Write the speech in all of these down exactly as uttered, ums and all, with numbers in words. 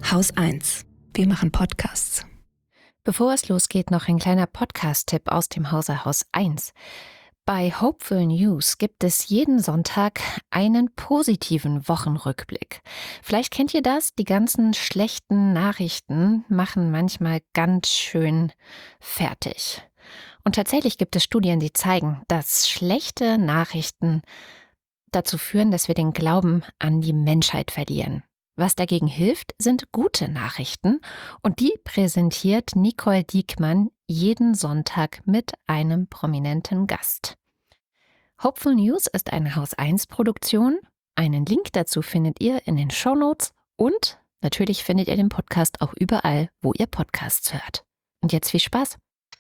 Haus eins. Wir machen Podcasts. Bevor es losgeht, noch ein kleiner Podcast-Tipp aus dem Hause Haus eins. Bei Hopeful News gibt es jeden Sonntag einen positiven Wochenrückblick. Vielleicht kennt ihr das, die ganzen schlechten Nachrichten machen manchmal ganz schön fertig. Und tatsächlich gibt es Studien, die zeigen, dass schlechte Nachrichten dazu führen, dass wir den Glauben an die Menschheit verlieren. Was dagegen hilft, sind gute Nachrichten und die präsentiert Nicole Diekmann jeden Sonntag mit einem prominenten Gast. Hopeful News ist eine Haus eins Produktion. Einen Link dazu findet ihr in den Shownotes und natürlich findet ihr den Podcast auch überall, wo ihr Podcasts hört. Und jetzt viel Spaß!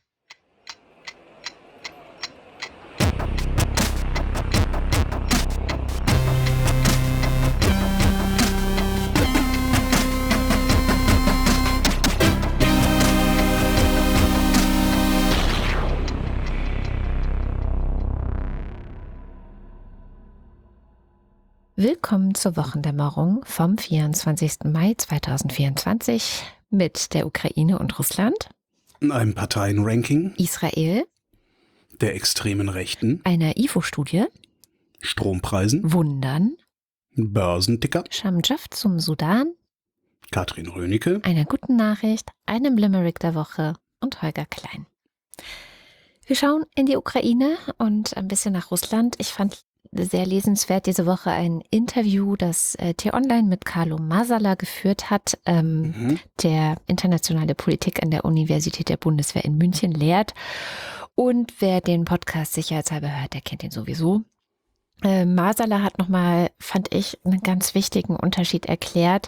Willkommen zur Wochendämmerung vom vierundzwanzigsten Mai zweitausendvierundzwanzig mit der Ukraine und Russland, einem Parteienranking, Israel, der extremen Rechten, einer I F O-Studie, Strompreisen, Wundern, Börsenticker, Shamjaf zum Sudan, Katrin Rönecke, einer guten Nachricht, einem Limerick der Woche und Holger Klein. Wir schauen in die Ukraine und ein bisschen nach Russland. Ich fand sehr lesenswert diese Woche ein Interview, das äh, T-Online mit Carlo Masala geführt hat, ähm, mhm. der internationale Politik an der Universität der Bundeswehr in München lehrt. Und wer den Podcast sicherheitshalber hört, der kennt ihn sowieso. Äh, Masala hat nochmal, fand ich, einen ganz wichtigen Unterschied erklärt,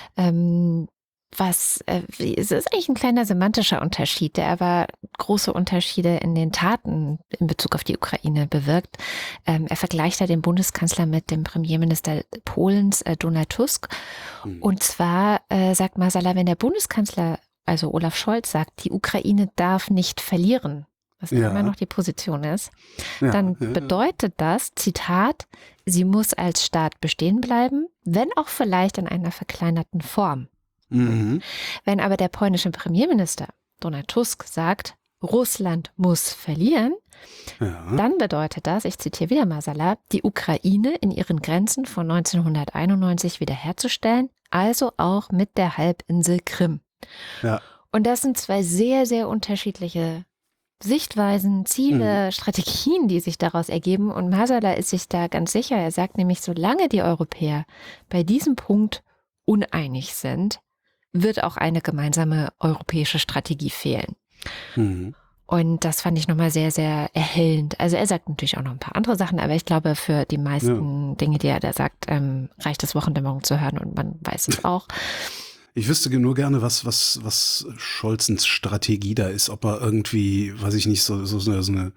ähm, was, äh, es ist eigentlich ein kleiner semantischer Unterschied, der aber große Unterschiede in den Taten in Bezug auf die Ukraine bewirkt. Ähm, er vergleicht da den Bundeskanzler mit dem Premierminister Polens, äh, Donald Tusk. Mhm. Und zwar äh, sagt Masala, wenn der Bundeskanzler, also Olaf Scholz, sagt, die Ukraine darf nicht verlieren, was ja immer noch die Position ist, ja, dann ja, bedeutet das, Zitat, sie muss als Staat bestehen bleiben, wenn auch vielleicht in einer verkleinerten Form. Mhm. Wenn aber der polnische Premierminister Donald Tusk sagt, Russland muss verlieren, ja. dann bedeutet das, ich zitiere wieder Masala, die Ukraine in ihren Grenzen von neunzehnhunderteinundneunzig wiederherzustellen, also auch mit der Halbinsel Krim. Ja. Und das sind zwei sehr, sehr unterschiedliche Sichtweisen, Ziele, mhm. Strategien, die sich daraus ergeben. Und Masala ist sich da ganz sicher. Er sagt nämlich, solange die Europäer bei diesem Punkt uneinig sind, wird auch eine gemeinsame europäische Strategie fehlen. Mhm. Und das fand ich nochmal sehr, sehr erhellend. Also er sagt natürlich auch noch ein paar andere Sachen, aber ich glaube, für die meisten ja. Dinge, die er da sagt, ähm, reicht es, Wochendämmerung zu hören und man weiß es auch. Ich wüsste nur gerne, was, was, was Scholzens Strategie da ist, ob er irgendwie, weiß ich nicht, so, so, so eine, so eine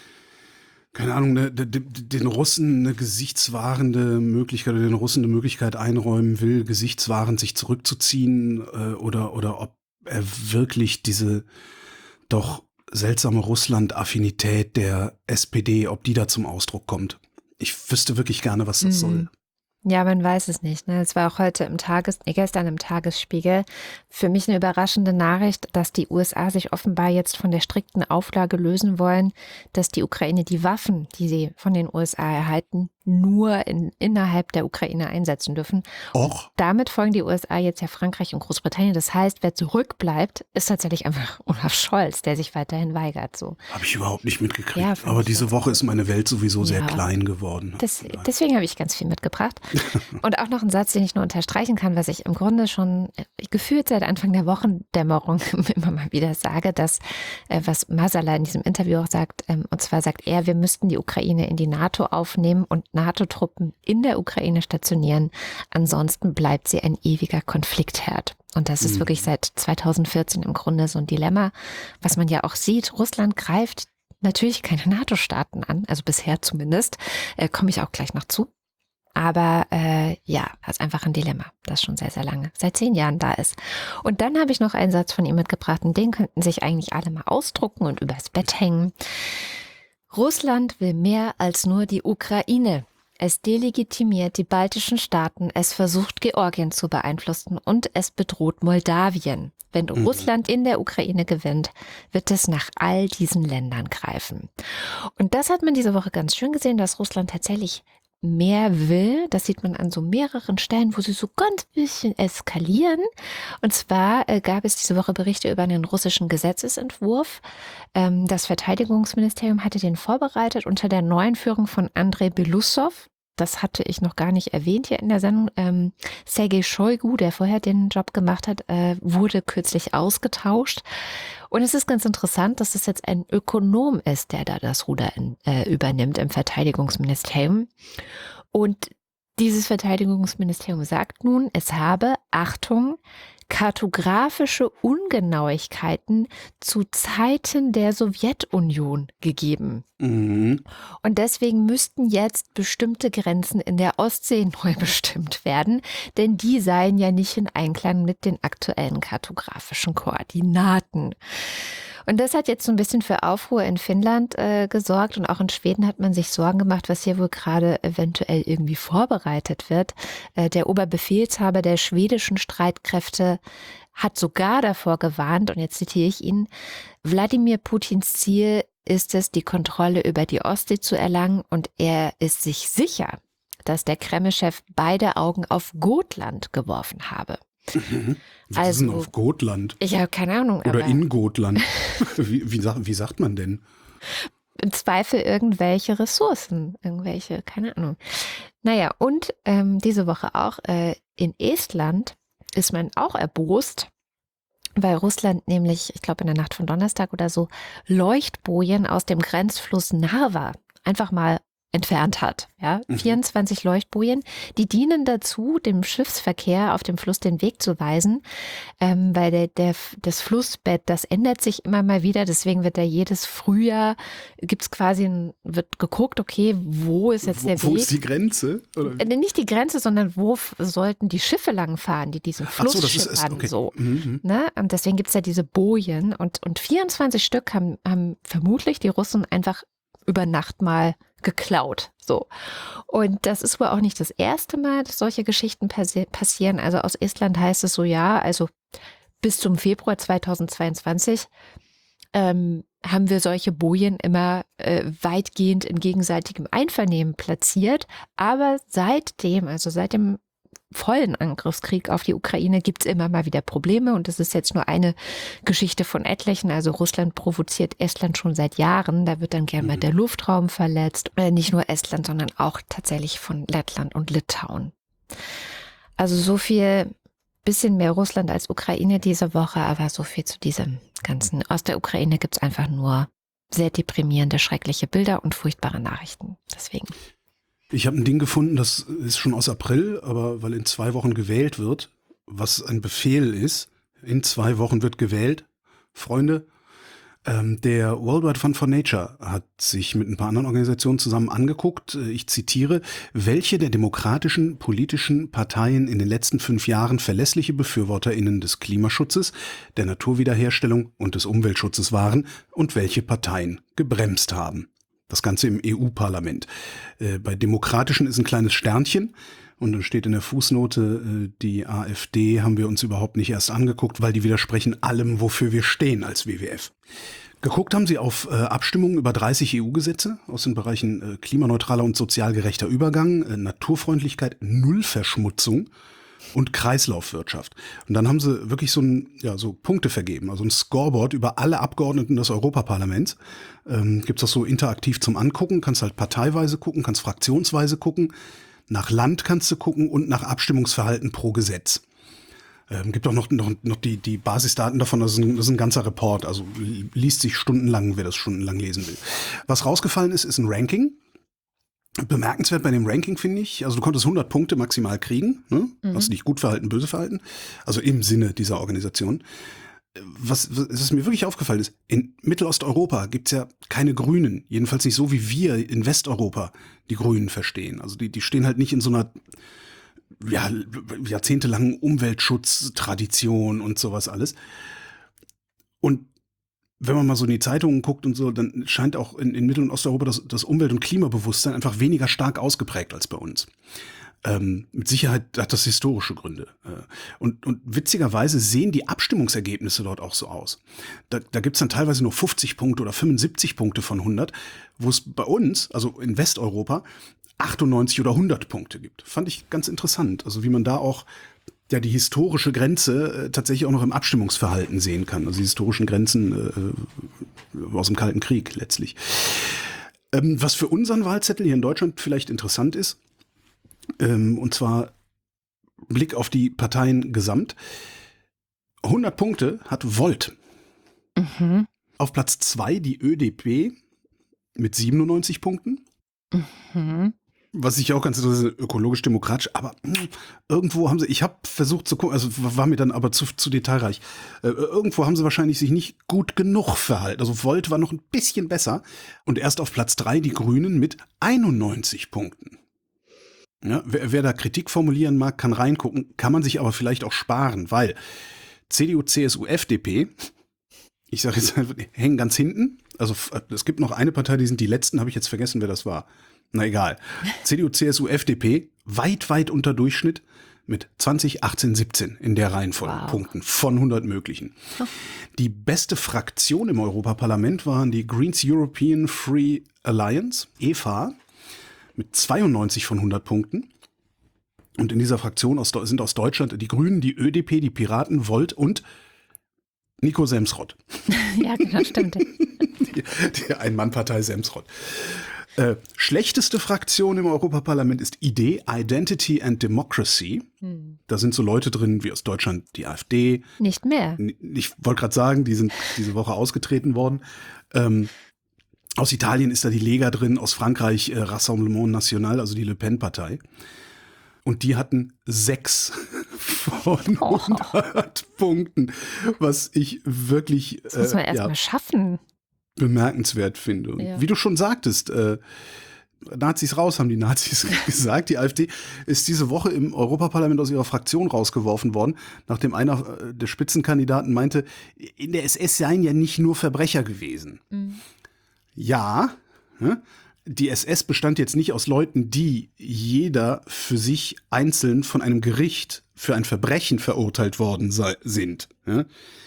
keine Ahnung, ne, den Russen eine gesichtswahrende Möglichkeit oder den Russen eine Möglichkeit einräumen will, gesichtswahrend sich zurückzuziehen äh, oder, oder ob er wirklich diese doch seltsame Russland-Affinität der S P D, ob die da zum Ausdruck kommt. Ich wüsste wirklich gerne, was das mhm. soll. Ja, man weiß es nicht. Ne? Es war auch heute im Tages, nee, gestern im Tagesspiegel für mich eine überraschende Nachricht, dass die U S A sich offenbar jetzt von der strikten Auflage lösen wollen, dass die Ukraine die Waffen, die sie von den U S A erhalten, nur in, innerhalb der Ukraine einsetzen dürfen. Och. Damit folgen die U S A jetzt ja Frankreich und Großbritannien. Das heißt, wer zurückbleibt, ist tatsächlich einfach Olaf Scholz, der sich weiterhin weigert. So. Habe ich überhaupt nicht mitgekriegt. Ja, aber diese Woche ist meine Welt sowieso ja. sehr klein geworden. Das, deswegen habe ich ganz viel mitgebracht. Und auch noch ein Satz, den ich nur unterstreichen kann, was ich im Grunde schon gefühlt seit Anfang der Wochendämmerung immer mal wieder sage, dass, äh, was Masala in diesem Interview auch sagt, ähm, und zwar sagt er, wir müssten die Ukraine in die NATO aufnehmen und NATO-Truppen in der Ukraine stationieren. Ansonsten bleibt sie ein ewiger Konfliktherd. Und das ist mhm. wirklich seit zweitausendvierzehn im Grunde so ein Dilemma, was man ja auch sieht. Russland greift natürlich keine NATO-Staaten an, also bisher zumindest, äh, komme ich auch gleich noch zu. Aber äh, ja, das ist einfach ein Dilemma, das schon sehr, sehr lange, seit zehn Jahren da ist. Und dann habe ich noch einen Satz von ihm mitgebracht und den könnten sich eigentlich alle mal ausdrucken und übers Bett hängen. Russland will mehr als nur die Ukraine Es delegitimiert die baltischen Staaten, es versucht Georgien zu beeinflussen und es bedroht Moldawien. Wenn mhm. Russland in der Ukraine gewinnt, wird es nach all diesen Ländern greifen. Und das hat man diese Woche ganz schön gesehen, dass Russland tatsächlich mehr will. Das sieht man an so mehreren Stellen, wo sie so ganz bisschen eskalieren. Und zwar äh, gab es diese Woche Berichte über einen russischen Gesetzesentwurf. Ähm, das Verteidigungsministerium hatte den vorbereitet unter der neuen Führung von Andrei Belousov. Das hatte ich noch gar nicht erwähnt hier in der Sendung. Ähm, Sergei Shoigu, der vorher den Job gemacht hat, äh, wurde kürzlich ausgetauscht. Und es ist ganz interessant, dass es jetzt ein Ökonom ist, der da das Ruder in, äh, übernimmt im Verteidigungsministerium. Und dieses Verteidigungsministerium sagt nun, es habe, Achtung, kartografische Ungenauigkeiten zu Zeiten der Sowjetunion gegeben. Mhm. Und deswegen müssten jetzt bestimmte Grenzen in der Ostsee neu bestimmt werden, denn die seien ja nicht in Einklang mit den aktuellen kartografischen Koordinaten. Und das hat jetzt so ein bisschen für Aufruhr in Finnland äh, gesorgt und auch in Schweden hat man sich Sorgen gemacht, was hier wohl gerade eventuell irgendwie vorbereitet wird. Äh, der Oberbefehlshaber der schwedischen Streitkräfte hat sogar davor gewarnt, und jetzt zitiere ich ihn, Wladimir Putins Ziel ist es, die Kontrolle über die Ostsee zu erlangen, und er ist sich sicher, dass der Kreml-Chef beide Augen auf Gotland geworfen habe. Mhm. Was Also, ist denn auf Gotland? Ich habe keine Ahnung. Oder in Gotland. wie, wie, sagt, wie sagt man denn? Im Zweifel irgendwelche Ressourcen, irgendwelche, keine Ahnung. Naja, und ähm, diese Woche auch äh, in Estland ist man auch erbost, weil Russland nämlich, ich glaube in der Nacht von Donnerstag oder so, Leuchtbojen aus dem Grenzfluss Narva einfach mal entfernt hat. Ja, Mhm. vierundzwanzig Leuchtbojen, die dienen dazu, dem Schiffsverkehr auf dem Fluss den Weg zu weisen, ähm, weil der, der, das Flussbett, das ändert sich immer mal wieder, deswegen wird da jedes Frühjahr, gibt's quasi, ein, wird geguckt, okay, wo ist jetzt Wo, der wo Weg? ist die Grenze? Oder? Äh, Nicht die Grenze, sondern wo f- sollten die Schiffe langfahren, die diesen Ach Fluss so, das ist schippern, okay. so. Mhm. Ne? Und deswegen gibt's ja diese Bojen und, und vierundzwanzig Stück haben, haben vermutlich die Russen einfach über Nacht mal geklaut. So. Und das ist wohl auch nicht das erste Mal, dass solche Geschichten passi- passieren. Also aus Estland heißt es so, ja, also bis zum Februar zweitausendzweiundzwanzig ähm, haben wir solche Bojen immer äh, weitgehend in gegenseitigem Einvernehmen platziert. Aber seitdem, also seit dem vollen Angriffskrieg auf die Ukraine, gibt es immer mal wieder Probleme. Und das ist jetzt nur eine Geschichte von etlichen. Also Russland provoziert Estland schon seit Jahren. Da wird dann gerne mal Mhm. der Luftraum verletzt. Äh, nicht nur Estland, sondern auch tatsächlich von Lettland und Litauen. Also so viel, bisschen mehr Russland als Ukraine diese Woche, aber so viel zu diesem Ganzen. Aus der Ukraine gibt es einfach nur sehr deprimierende, schreckliche Bilder und furchtbare Nachrichten. Deswegen. Ich habe ein Ding gefunden, das ist schon aus April, aber weil in zwei Wochen gewählt wird, was ein Befehl ist, in zwei Wochen wird gewählt, Freunde. Ähm, der World Wide Fund for Nature hat sich mit ein paar anderen Organisationen zusammen angeguckt, äh, ich zitiere, welche der demokratischen politischen Parteien in den letzten fünf Jahren verlässliche BefürworterInnen des Klimaschutzes, der Naturwiederherstellung und des Umweltschutzes waren und welche Parteien gebremst haben. Das Ganze im E U-Parlament. Äh, bei Demokratischen ist ein kleines Sternchen und dann steht in der Fußnote, äh, die AfD haben wir uns überhaupt nicht erst angeguckt, weil die widersprechen allem, wofür wir stehen als W W F. Geguckt haben sie auf äh, Abstimmungen über dreißig E U-Gesetze aus den Bereichen äh, klimaneutraler und sozial gerechter Übergang, äh, Naturfreundlichkeit, Nullverschmutzung und Kreislaufwirtschaft. Und dann haben sie wirklich so, ein, ja, so Punkte vergeben, also ein Scoreboard über alle Abgeordneten des Europaparlaments. Ähm, gibt's das so interaktiv zum Angucken, kannst halt parteiweise gucken, kannst fraktionsweise gucken, nach Land kannst du gucken und nach Abstimmungsverhalten pro Gesetz. Ähm, gibt auch noch, noch, noch die, die Basisdaten davon, das ist, ein, das ist ein ganzer Report, also liest sich stundenlang, wer das stundenlang lesen will. Was rausgefallen ist, ist ein Ranking. Bemerkenswert bei dem Ranking finde ich, also du konntest hundert Punkte maximal kriegen, ne? Mhm. Hast du dich gut verhalten, böse verhalten, also im Sinne dieser Organisation. Was, was was mir wirklich aufgefallen ist, in Mittelosteuropa gibt's ja keine Grünen, jedenfalls nicht so, wie wir in Westeuropa die Grünen verstehen. Also die, die stehen halt nicht in so einer ja, jahrzehntelangen Umweltschutztradition und sowas alles. Und wenn man mal so in die Zeitungen guckt und so, dann scheint auch in, in Mittel- und Osteuropa das, das Umwelt- und Klimabewusstsein einfach weniger stark ausgeprägt als bei uns. Ähm, mit Sicherheit hat das historische Gründe. Äh, und, und witzigerweise sehen die Abstimmungsergebnisse dort auch so aus. Da, da gibt's dann teilweise nur fünfzig Punkte oder fünfundsiebzig Punkte von hundert, wo es bei uns, also in Westeuropa, achtundneunzig oder hundert Punkte gibt. Fand ich ganz interessant. Also wie man da auch ja die historische Grenze äh, tatsächlich auch noch im Abstimmungsverhalten sehen kann. Also die historischen Grenzen äh, aus dem Kalten Krieg letztlich. Ähm, was für unseren Wahlzettel hier in Deutschland vielleicht interessant ist, ähm, und zwar Blick auf die Parteien gesamt. hundert Punkte hat Volt. Mhm. Auf Platz zwei die Ö D P mit siebenundneunzig Punkten. Mhm. Was ich auch ganz interessant, ökologisch-demokratisch, aber mh, irgendwo haben sie, ich habe versucht zu gucken, also war mir dann aber zu, zu detailreich, äh, irgendwo haben sie wahrscheinlich sich nicht gut genug verhalten. Also Volt war noch ein bisschen besser und erst auf Platz drei die Grünen mit einundneunzig Punkten. Ja, wer, wer da Kritik formulieren mag, kann reingucken, kann man sich aber vielleicht auch sparen, weil C D U, C S U, F D P, ich sage jetzt einfach, hängen ganz hinten. Also es gibt noch eine Partei, die sind die letzten, habe ich jetzt vergessen, wer das war. Na egal. C D U, C S U, F D P, weit, weit unter Durchschnitt mit zwanzig, achtzehn, siebzehn in der Reihenfolge Wow. Punkten von hundert möglichen. Oh. Die beste Fraktion im Europaparlament waren die Greens European Free Alliance, E F A, mit zweiundneunzig von hundert Punkten. Und in dieser Fraktion aus, sind aus Deutschland die Grünen, die Ö D P, die Piraten, Volt und Nico Semsrott. Ja, genau, stimmt. Die, die Ein-Mann-Partei Semsrott. Äh, schlechteste Fraktion im Europaparlament ist I D, Identity and Democracy. Hm. Da sind so Leute drin wie aus Deutschland die AfD. Nicht mehr. Ich wollte gerade sagen, die sind diese Woche ausgetreten worden. Ähm, aus Italien ist da die Lega drin, aus Frankreich äh, Rassemblement National, also die Le Pen-Partei. Und die hatten sechs von hundert oh. Punkten, was ich wirklich Das muss man äh, erst ja, mal schaffen. bemerkenswert finde. Und Ja. wie du schon sagtest, äh, Nazis raus, haben die Nazis gesagt. Die AfD ist diese Woche im Europaparlament aus ihrer Fraktion rausgeworfen worden, nachdem einer äh, der Spitzenkandidaten meinte, in der S S seien ja nicht nur Verbrecher gewesen. Mhm. Ja, ne? Die S S bestand jetzt nicht aus Leuten, die jeder für sich einzeln von einem Gericht für ein Verbrechen verurteilt worden sei, sind. Ja?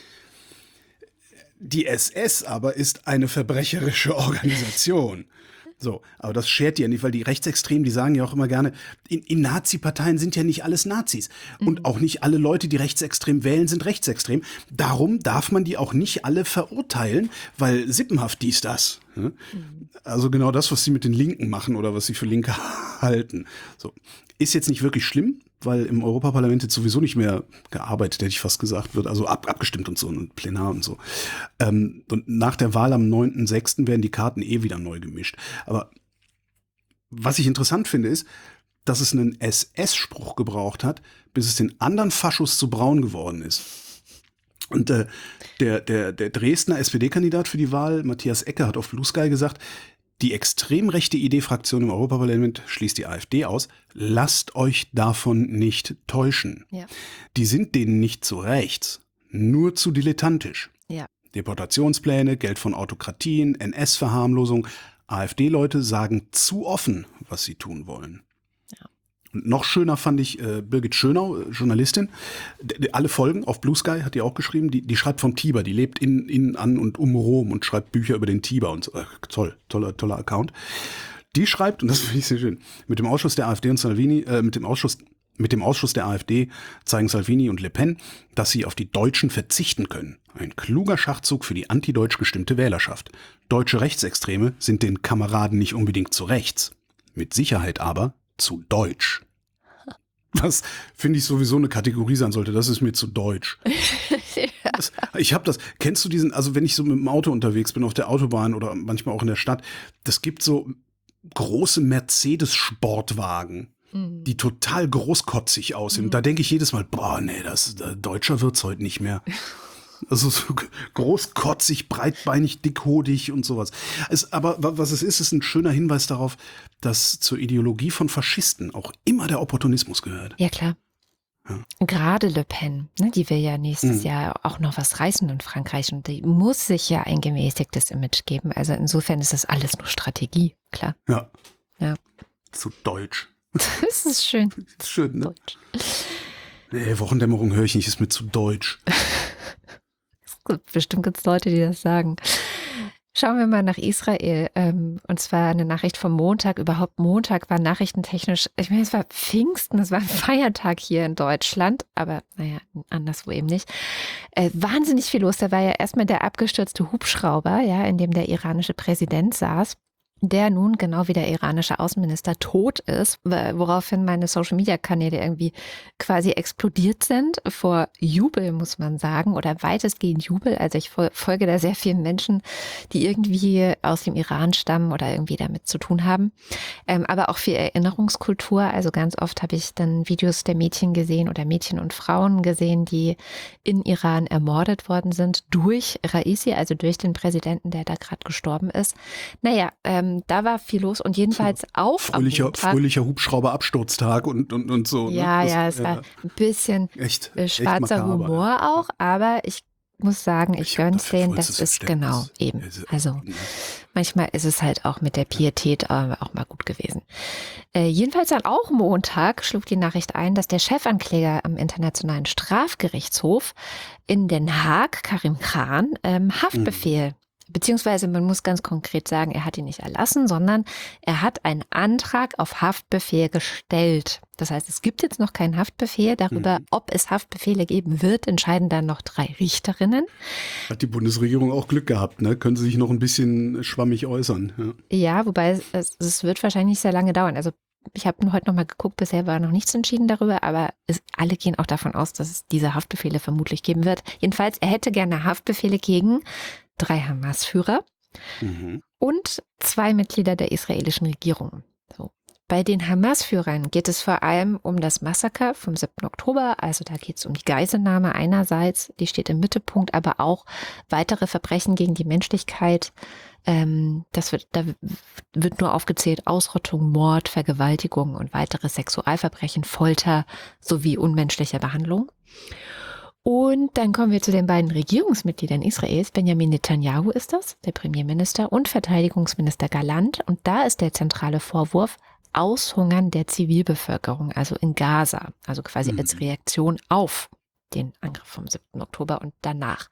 Die S S aber ist eine verbrecherische Organisation. So, aber das schert die ja nicht, weil die Rechtsextremen, die sagen ja auch immer gerne, in, in Nazi-Parteien sind ja nicht alles Nazis. Mhm. Und auch nicht alle Leute, die rechtsextrem wählen, sind rechtsextrem. Darum darf man die auch nicht alle verurteilen, weil sippenhaft dies, das. Ja? Mhm. Also genau das, was sie mit den Linken machen oder was sie für Linke halten. So, ist jetzt nicht wirklich schlimm, weil im Europaparlament jetzt sowieso nicht mehr gearbeitet, hätte ich fast gesagt, wird also ab, abgestimmt und so und plenar und so. Ähm, und nach der Wahl am neunten sechsten werden die Karten eh wieder neu gemischt. Aber was ich interessant finde, ist, dass es einen S S-Spruch gebraucht hat, bis es den anderen Faschos zu braun geworden ist. Und äh, der, der, der Dresdner S P D-Kandidat für die Wahl, Matthias Ecke, hat auf Blue Sky gesagt, die extrem rechte I D-Fraktion im Europaparlament schließt die AfD aus. Lasst euch davon nicht täuschen. Ja. Die sind denen nicht zu rechts, nur zu dilettantisch. Ja. Deportationspläne, Geld von Autokratien, N S-Verharmlosung. AfD-Leute sagen zu offen, was sie tun wollen. Ja. Und noch schöner fand ich äh, Birgit Schönau, äh, Journalistin. D- d- alle Folgen auf Blue Sky hat die auch geschrieben. Die, die schreibt vom Tiber. Die lebt in, in, an und um Rom und schreibt Bücher über den Tiber. Und so. Äh, toll, toller, toller Account. Die schreibt, und das finde ich sehr schön, mit dem Ausschuss der AfD und Salvini, äh, mit dem Ausschuss, mit dem Ausschuss der AfD zeigen Salvini und Le Pen, dass sie auf die Deutschen verzichten können. Ein kluger Schachzug für die antideutsch gestimmte Wählerschaft. Deutsche Rechtsextreme sind den Kameraden nicht unbedingt zu rechts. Mit Sicherheit aber zu deutsch. Was, finde ich, sowieso eine Kategorie sein sollte. Das ist mir zu deutsch. Ja. Das, ich habe das, kennst du diesen, also wenn ich so mit dem Auto unterwegs bin, auf der Autobahn oder manchmal auch in der Stadt, das gibt so große Mercedes-Sportwagen, Mhm. die total großkotzig aussehen. Mhm. Da denke ich jedes Mal, boah, nee, das, äh, deutscher wird's heute nicht mehr. Also so großkotzig, breitbeinig, dickhodig und sowas. Es, aber was es ist, ist ein schöner Hinweis darauf, dass zur Ideologie von Faschisten auch immer der Opportunismus gehört. Ja, klar. Gerade Le Pen, ne, die will ja nächstes Mhm. Jahr auch noch was reißen in Frankreich und die muss sich ja ein gemäßigtes Image geben. Also insofern ist das alles nur Strategie, klar. Ja. Ja. Zu deutsch. Das ist schön. Das ist schön, ne? Deutsch. Nee, Wochendämmerung höre ich nicht, ist mir zu deutsch. Bestimmt gibt es Leute, die das sagen. Schauen wir mal nach Israel. Ähm, und zwar eine Nachricht vom Montag. Überhaupt Montag war nachrichtentechnisch, ich meine, es war Pfingsten, es war ein Feiertag hier in Deutschland, aber naja, anderswo eben nicht. Äh, wahnsinnig viel los. Da war ja erstmal der abgestürzte Hubschrauber, ja, in dem der iranische Präsident saß, der nun genau wie der iranische Außenminister tot ist, woraufhin meine Social-Media-Kanäle irgendwie quasi explodiert sind vor Jubel, muss man sagen, oder weitestgehend Jubel. Also ich folge da sehr vielen Menschen, die irgendwie aus dem Iran stammen oder irgendwie damit zu tun haben. Ähm, aber auch viel Erinnerungskultur. Also ganz oft habe ich dann Videos der Mädchen gesehen oder Mädchen und Frauen gesehen, die in Iran ermordet worden sind durch Raisi, also durch den Präsidenten, der da gerade gestorben ist. Naja, ähm, da war viel los und jedenfalls auch Fröhlicher, am Montag. fröhlicher Hubschrauber-Absturztag und, und, und so. Ja, ne? ja, Das, es war ein bisschen echt, äh, echt schwarzer makaber. Humor auch, aber ich muss sagen, ich, Ich hab gönn's dafür denen, vollstes das ist Verständnis. genau eben. Also, Also manchmal ist es halt auch mit der Pietät äh, auch mal gut gewesen. Äh, jedenfalls dann auch Montag schlug die Nachricht ein, dass der Chefankläger am Internationalen Strafgerichtshof in Den Haag, Karim Khan, ähm, Haftbefehl Mhm. Beziehungsweise man muss ganz konkret sagen, er hat ihn nicht erlassen, sondern er hat einen Antrag auf Haftbefehl gestellt. Das heißt, es gibt jetzt noch keinen Haftbefehl. Darüber, Mhm. ob es Haftbefehle geben wird, entscheiden dann noch drei Richterinnen. Hat die Bundesregierung auch Glück gehabt, ne? Können sie sich noch ein bisschen schwammig äußern. Ja. Ja, wobei es, es wird wahrscheinlich sehr lange dauern. Also ich habe heute noch mal geguckt, bisher war noch nichts entschieden darüber, aber es, alle gehen auch davon aus, dass es diese Haftbefehle vermutlich geben wird. Jedenfalls, er hätte gerne Haftbefehle gegen drei Hamas-Führer Mhm. und zwei Mitglieder der israelischen Regierung. So. Bei den Hamas-Führern geht es vor allem um das Massaker vom siebten Oktober, also da geht es um die Geiselnahme einerseits, die steht im Mittelpunkt, aber auch weitere Verbrechen gegen die Menschlichkeit. Ähm, das wird, da wird nur aufgezählt Ausrottung, Mord, Vergewaltigung und weitere Sexualverbrechen, Folter sowie unmenschliche Behandlung. Und dann kommen wir zu den beiden Regierungsmitgliedern Israels. Benjamin Netanyahu ist das, der Premierminister, und Verteidigungsminister Gallant. Und da ist der zentrale Vorwurf Aushungern der Zivilbevölkerung, also in Gaza, also quasi Mhm. als Reaktion auf den Angriff vom siebten Oktober und danach.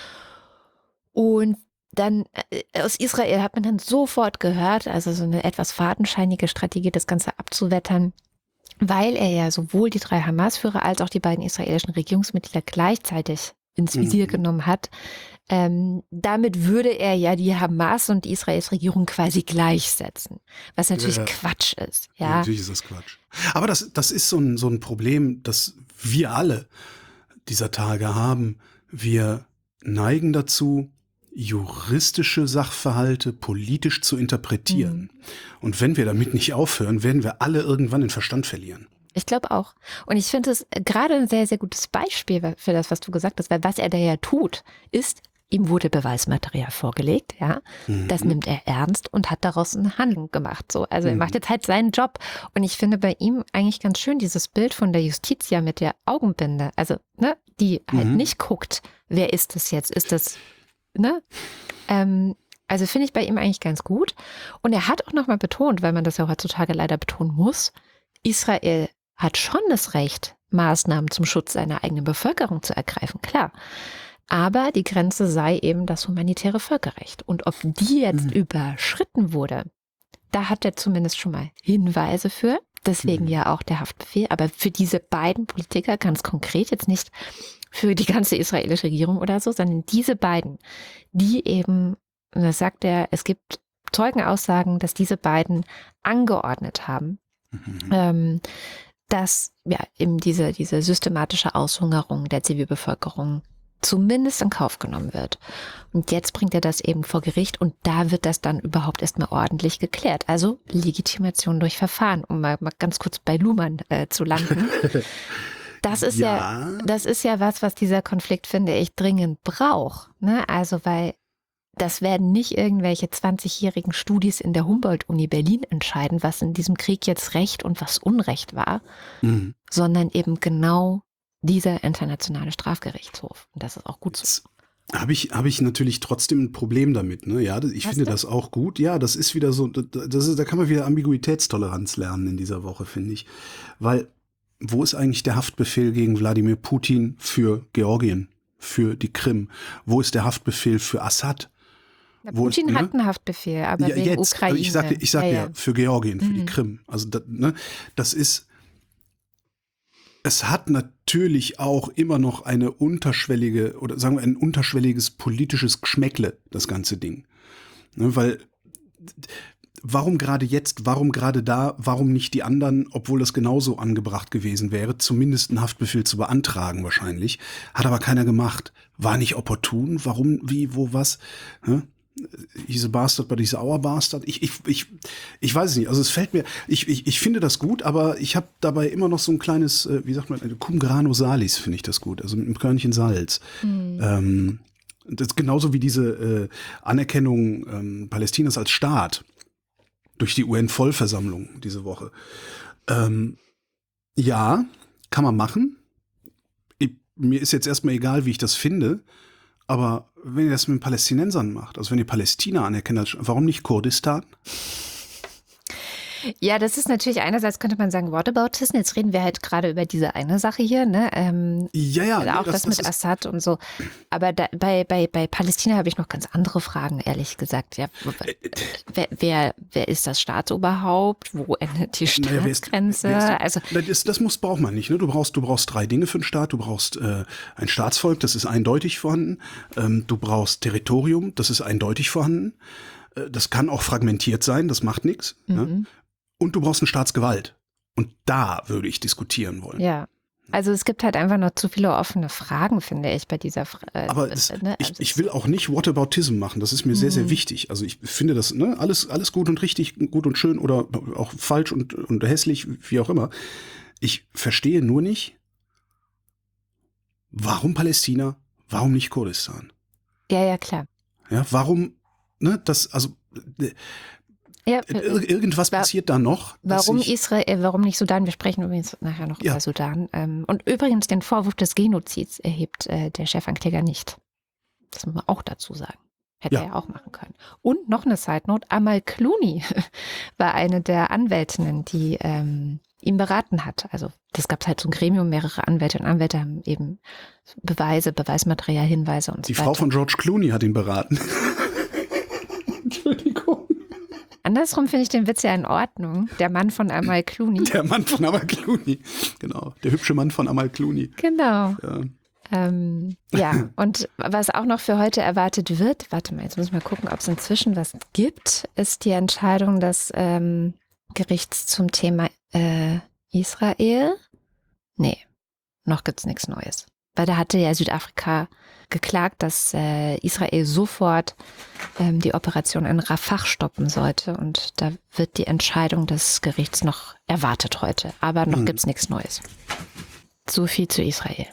Und dann äh, aus Israel hat man dann sofort gehört, also so eine etwas fadenscheinige Strategie, das Ganze abzuwettern, weil er ja sowohl die drei Hamas-Führer als auch die beiden israelischen Regierungsmitglieder gleichzeitig ins Visier Mhm. genommen hat. Ähm, damit würde er ja die Hamas und die Israels Regierung quasi gleichsetzen, was natürlich Ja. Quatsch ist. Ja, Ja, natürlich ist das Quatsch. Aber das, das ist so ein, so ein Problem, das wir alle dieser Tage haben. Wir neigen dazu, juristische Sachverhalte politisch zu interpretieren. Und wenn wir damit nicht aufhören, werden wir alle irgendwann den Verstand verlieren. ich glaube auch. Und ich finde es gerade ein sehr, sehr gutes Beispiel für das, was du gesagt hast, weil was er da ja tut, ist, ihm wurde Beweismaterial vorgelegt, ja. Das Mhm. nimmt er ernst und hat daraus eine Handlung gemacht. So, also er Mhm. macht jetzt halt seinen Job. Und ich finde bei ihm eigentlich ganz schön dieses Bild von der Justitia mit der Augenbinde. Also, ne, die halt Mhm. nicht guckt, wer ist das jetzt? Ist das, ne? Ähm, also finde ich bei ihm eigentlich ganz gut. Und er hat auch nochmal betont, weil man das ja heutzutage leider betonen muss, Israel hat schon das Recht, Maßnahmen zum Schutz seiner eigenen Bevölkerung zu ergreifen, klar. Aber die Grenze sei eben das humanitäre Völkerrecht. Und ob die jetzt Mhm. überschritten wurde, da hat er zumindest schon mal Hinweise für. Deswegen Mhm. ja auch der Haftbefehl. Aber für diese beiden Politiker ganz konkret, jetzt nicht für die ganze israelische Regierung oder so, sondern diese beiden, die eben, und das sagt er, es gibt Zeugenaussagen, dass diese beiden angeordnet haben, Mhm. ähm, dass ja eben diese, diese systematische Aushungerung der Zivilbevölkerung zumindest in Kauf genommen wird. Und jetzt bringt er das eben vor Gericht und da wird das dann überhaupt erstmal ordentlich geklärt. Also Legitimation durch Verfahren, um mal, mal ganz kurz bei Luhmann äh, zu landen. Das ist ja, Ja. das ist ja was, was dieser Konflikt, finde ich, dringend braucht. Ne? Also weil das werden nicht irgendwelche zwanzigjährigen Studis in der Humboldt-Uni Berlin entscheiden, was in diesem Krieg jetzt Recht und was Unrecht war, mhm. sondern eben genau dieser internationale Strafgerichtshof. Und das ist auch gut so. Habe ich, habe ich natürlich trotzdem ein Problem damit. Ne? Ja, ich Was finde denn? das auch gut. Ja, das ist wieder so, das ist, da kann man wieder Ambiguitätstoleranz lernen in dieser Woche, finde ich. Weil, wo ist eigentlich der Haftbefehl gegen Wladimir Putin für Georgien, für die Krim? Wo ist der Haftbefehl für Assad? Na, Putin ist, hat ne? einen Haftbefehl, aber ja, wegen jetzt, Ukraine. Also ich sagte, ich sagte ja, ja, für Georgien, für mhm. die Krim. Also das, ne, das ist Es hat natürlich auch immer noch eine unterschwellige oder sagen wir ein unterschwelliges politisches Geschmäckle, das ganze Ding. Ne, weil warum gerade jetzt, warum gerade da, warum nicht die anderen, obwohl das genauso angebracht gewesen wäre, zumindest einen Haftbefehl zu beantragen wahrscheinlich. Hat aber keiner gemacht. War nicht opportun, warum, wie, wo, was. Ne? He's a bastard, but he's our bastard. Ich, ich, ich, ich weiß es nicht. Also es fällt mir, ich, ich, ich finde das gut, aber ich habe dabei immer noch so ein kleines, äh, wie sagt man, cum grano salis finde ich das gut, also mit einem Körnchen Salz. Mhm. Ähm, das ist genauso wie diese äh, Anerkennung ähm, Palästinas als Staat durch die U N-Vollversammlung diese Woche. Ähm, ja, kann man machen. Ich, mir ist jetzt erstmal egal, wie ich das finde. Aber wenn ihr das mit den Palästinensern macht, also wenn ihr Palästina anerkennt, warum nicht Kurdistan? Ja, das ist natürlich einerseits, könnte man sagen, Whataboutism. Jetzt reden wir halt gerade über diese eine Sache hier, ne? Ähm, ja, ja. Auch nee, das, das mit das Assad und so. Aber da, bei, bei, bei Palästina habe ich noch ganz andere Fragen, ehrlich gesagt. Ja, wer, wer, wer ist das Staatsoberhaupt? Wo endet die Staatsgrenze? Naja, wer ist, wer ist, also, das, das muss, braucht man nicht. Ne? Du brauchst, du brauchst drei Dinge für einen Staat. Du brauchst äh, ein Staatsvolk, das ist eindeutig vorhanden. Ähm, du brauchst Territorium, das ist eindeutig vorhanden. Äh, das kann auch fragmentiert sein, das macht nichts. Mhm. Ne? Und du brauchst eine Staatsgewalt. Und da würde ich diskutieren wollen. Ja, also es gibt halt einfach noch zu viele offene Fragen, finde ich, bei dieser Frage. Aber das, ne? ich, ich will auch nicht Whataboutism machen. Das ist mir mhm. sehr, sehr wichtig. Also ich finde das, ne, alles, alles gut und richtig, gut und schön oder auch falsch und, und hässlich, wie auch immer. Ich verstehe nur nicht, warum Palästina, warum nicht Kurdistan? Ja, ja, klar. Ja, warum, ne, das, also Ja, Ir irgendwas wa passiert da noch. Warum Israel, warum nicht Sudan? Wir sprechen übrigens nachher noch ja. über Sudan. Und übrigens den Vorwurf des Genozids erhebt äh, der Chefankläger nicht. Das muss man auch dazu sagen. Hätte ja. er auch machen können. Und noch eine Side-Note, Amal Clooney war eine der Anwältinnen, die ähm, ihn beraten hat. Also das gab halt so ein Gremium, mehrere Anwälte und Anwälte haben eben Beweise, Beweismaterial, Hinweise und so Die weiter. Frau von George Clooney hat ihn beraten. Entschuldigung. Andersrum finde ich den Witz ja in Ordnung. Der Mann von Amal Clooney. Der Mann von Amal Clooney, genau. Der hübsche Mann von Amal Clooney. Genau. Ja. Ähm, ja, und was auch noch für heute erwartet wird, warte mal, jetzt muss ich mal gucken, ob es inzwischen was gibt, ist die Entscheidung des ähm, Gerichts zum Thema äh, Israel. Nee, noch gibt es nichts Neues. Weil da hatte ja Südafrika geklagt, dass äh, Israel sofort ähm, die Operation in Rafah stoppen sollte. Und da wird die Entscheidung des Gerichts noch erwartet heute. Aber noch hm. gibt es nichts Neues. So viel zu Israel.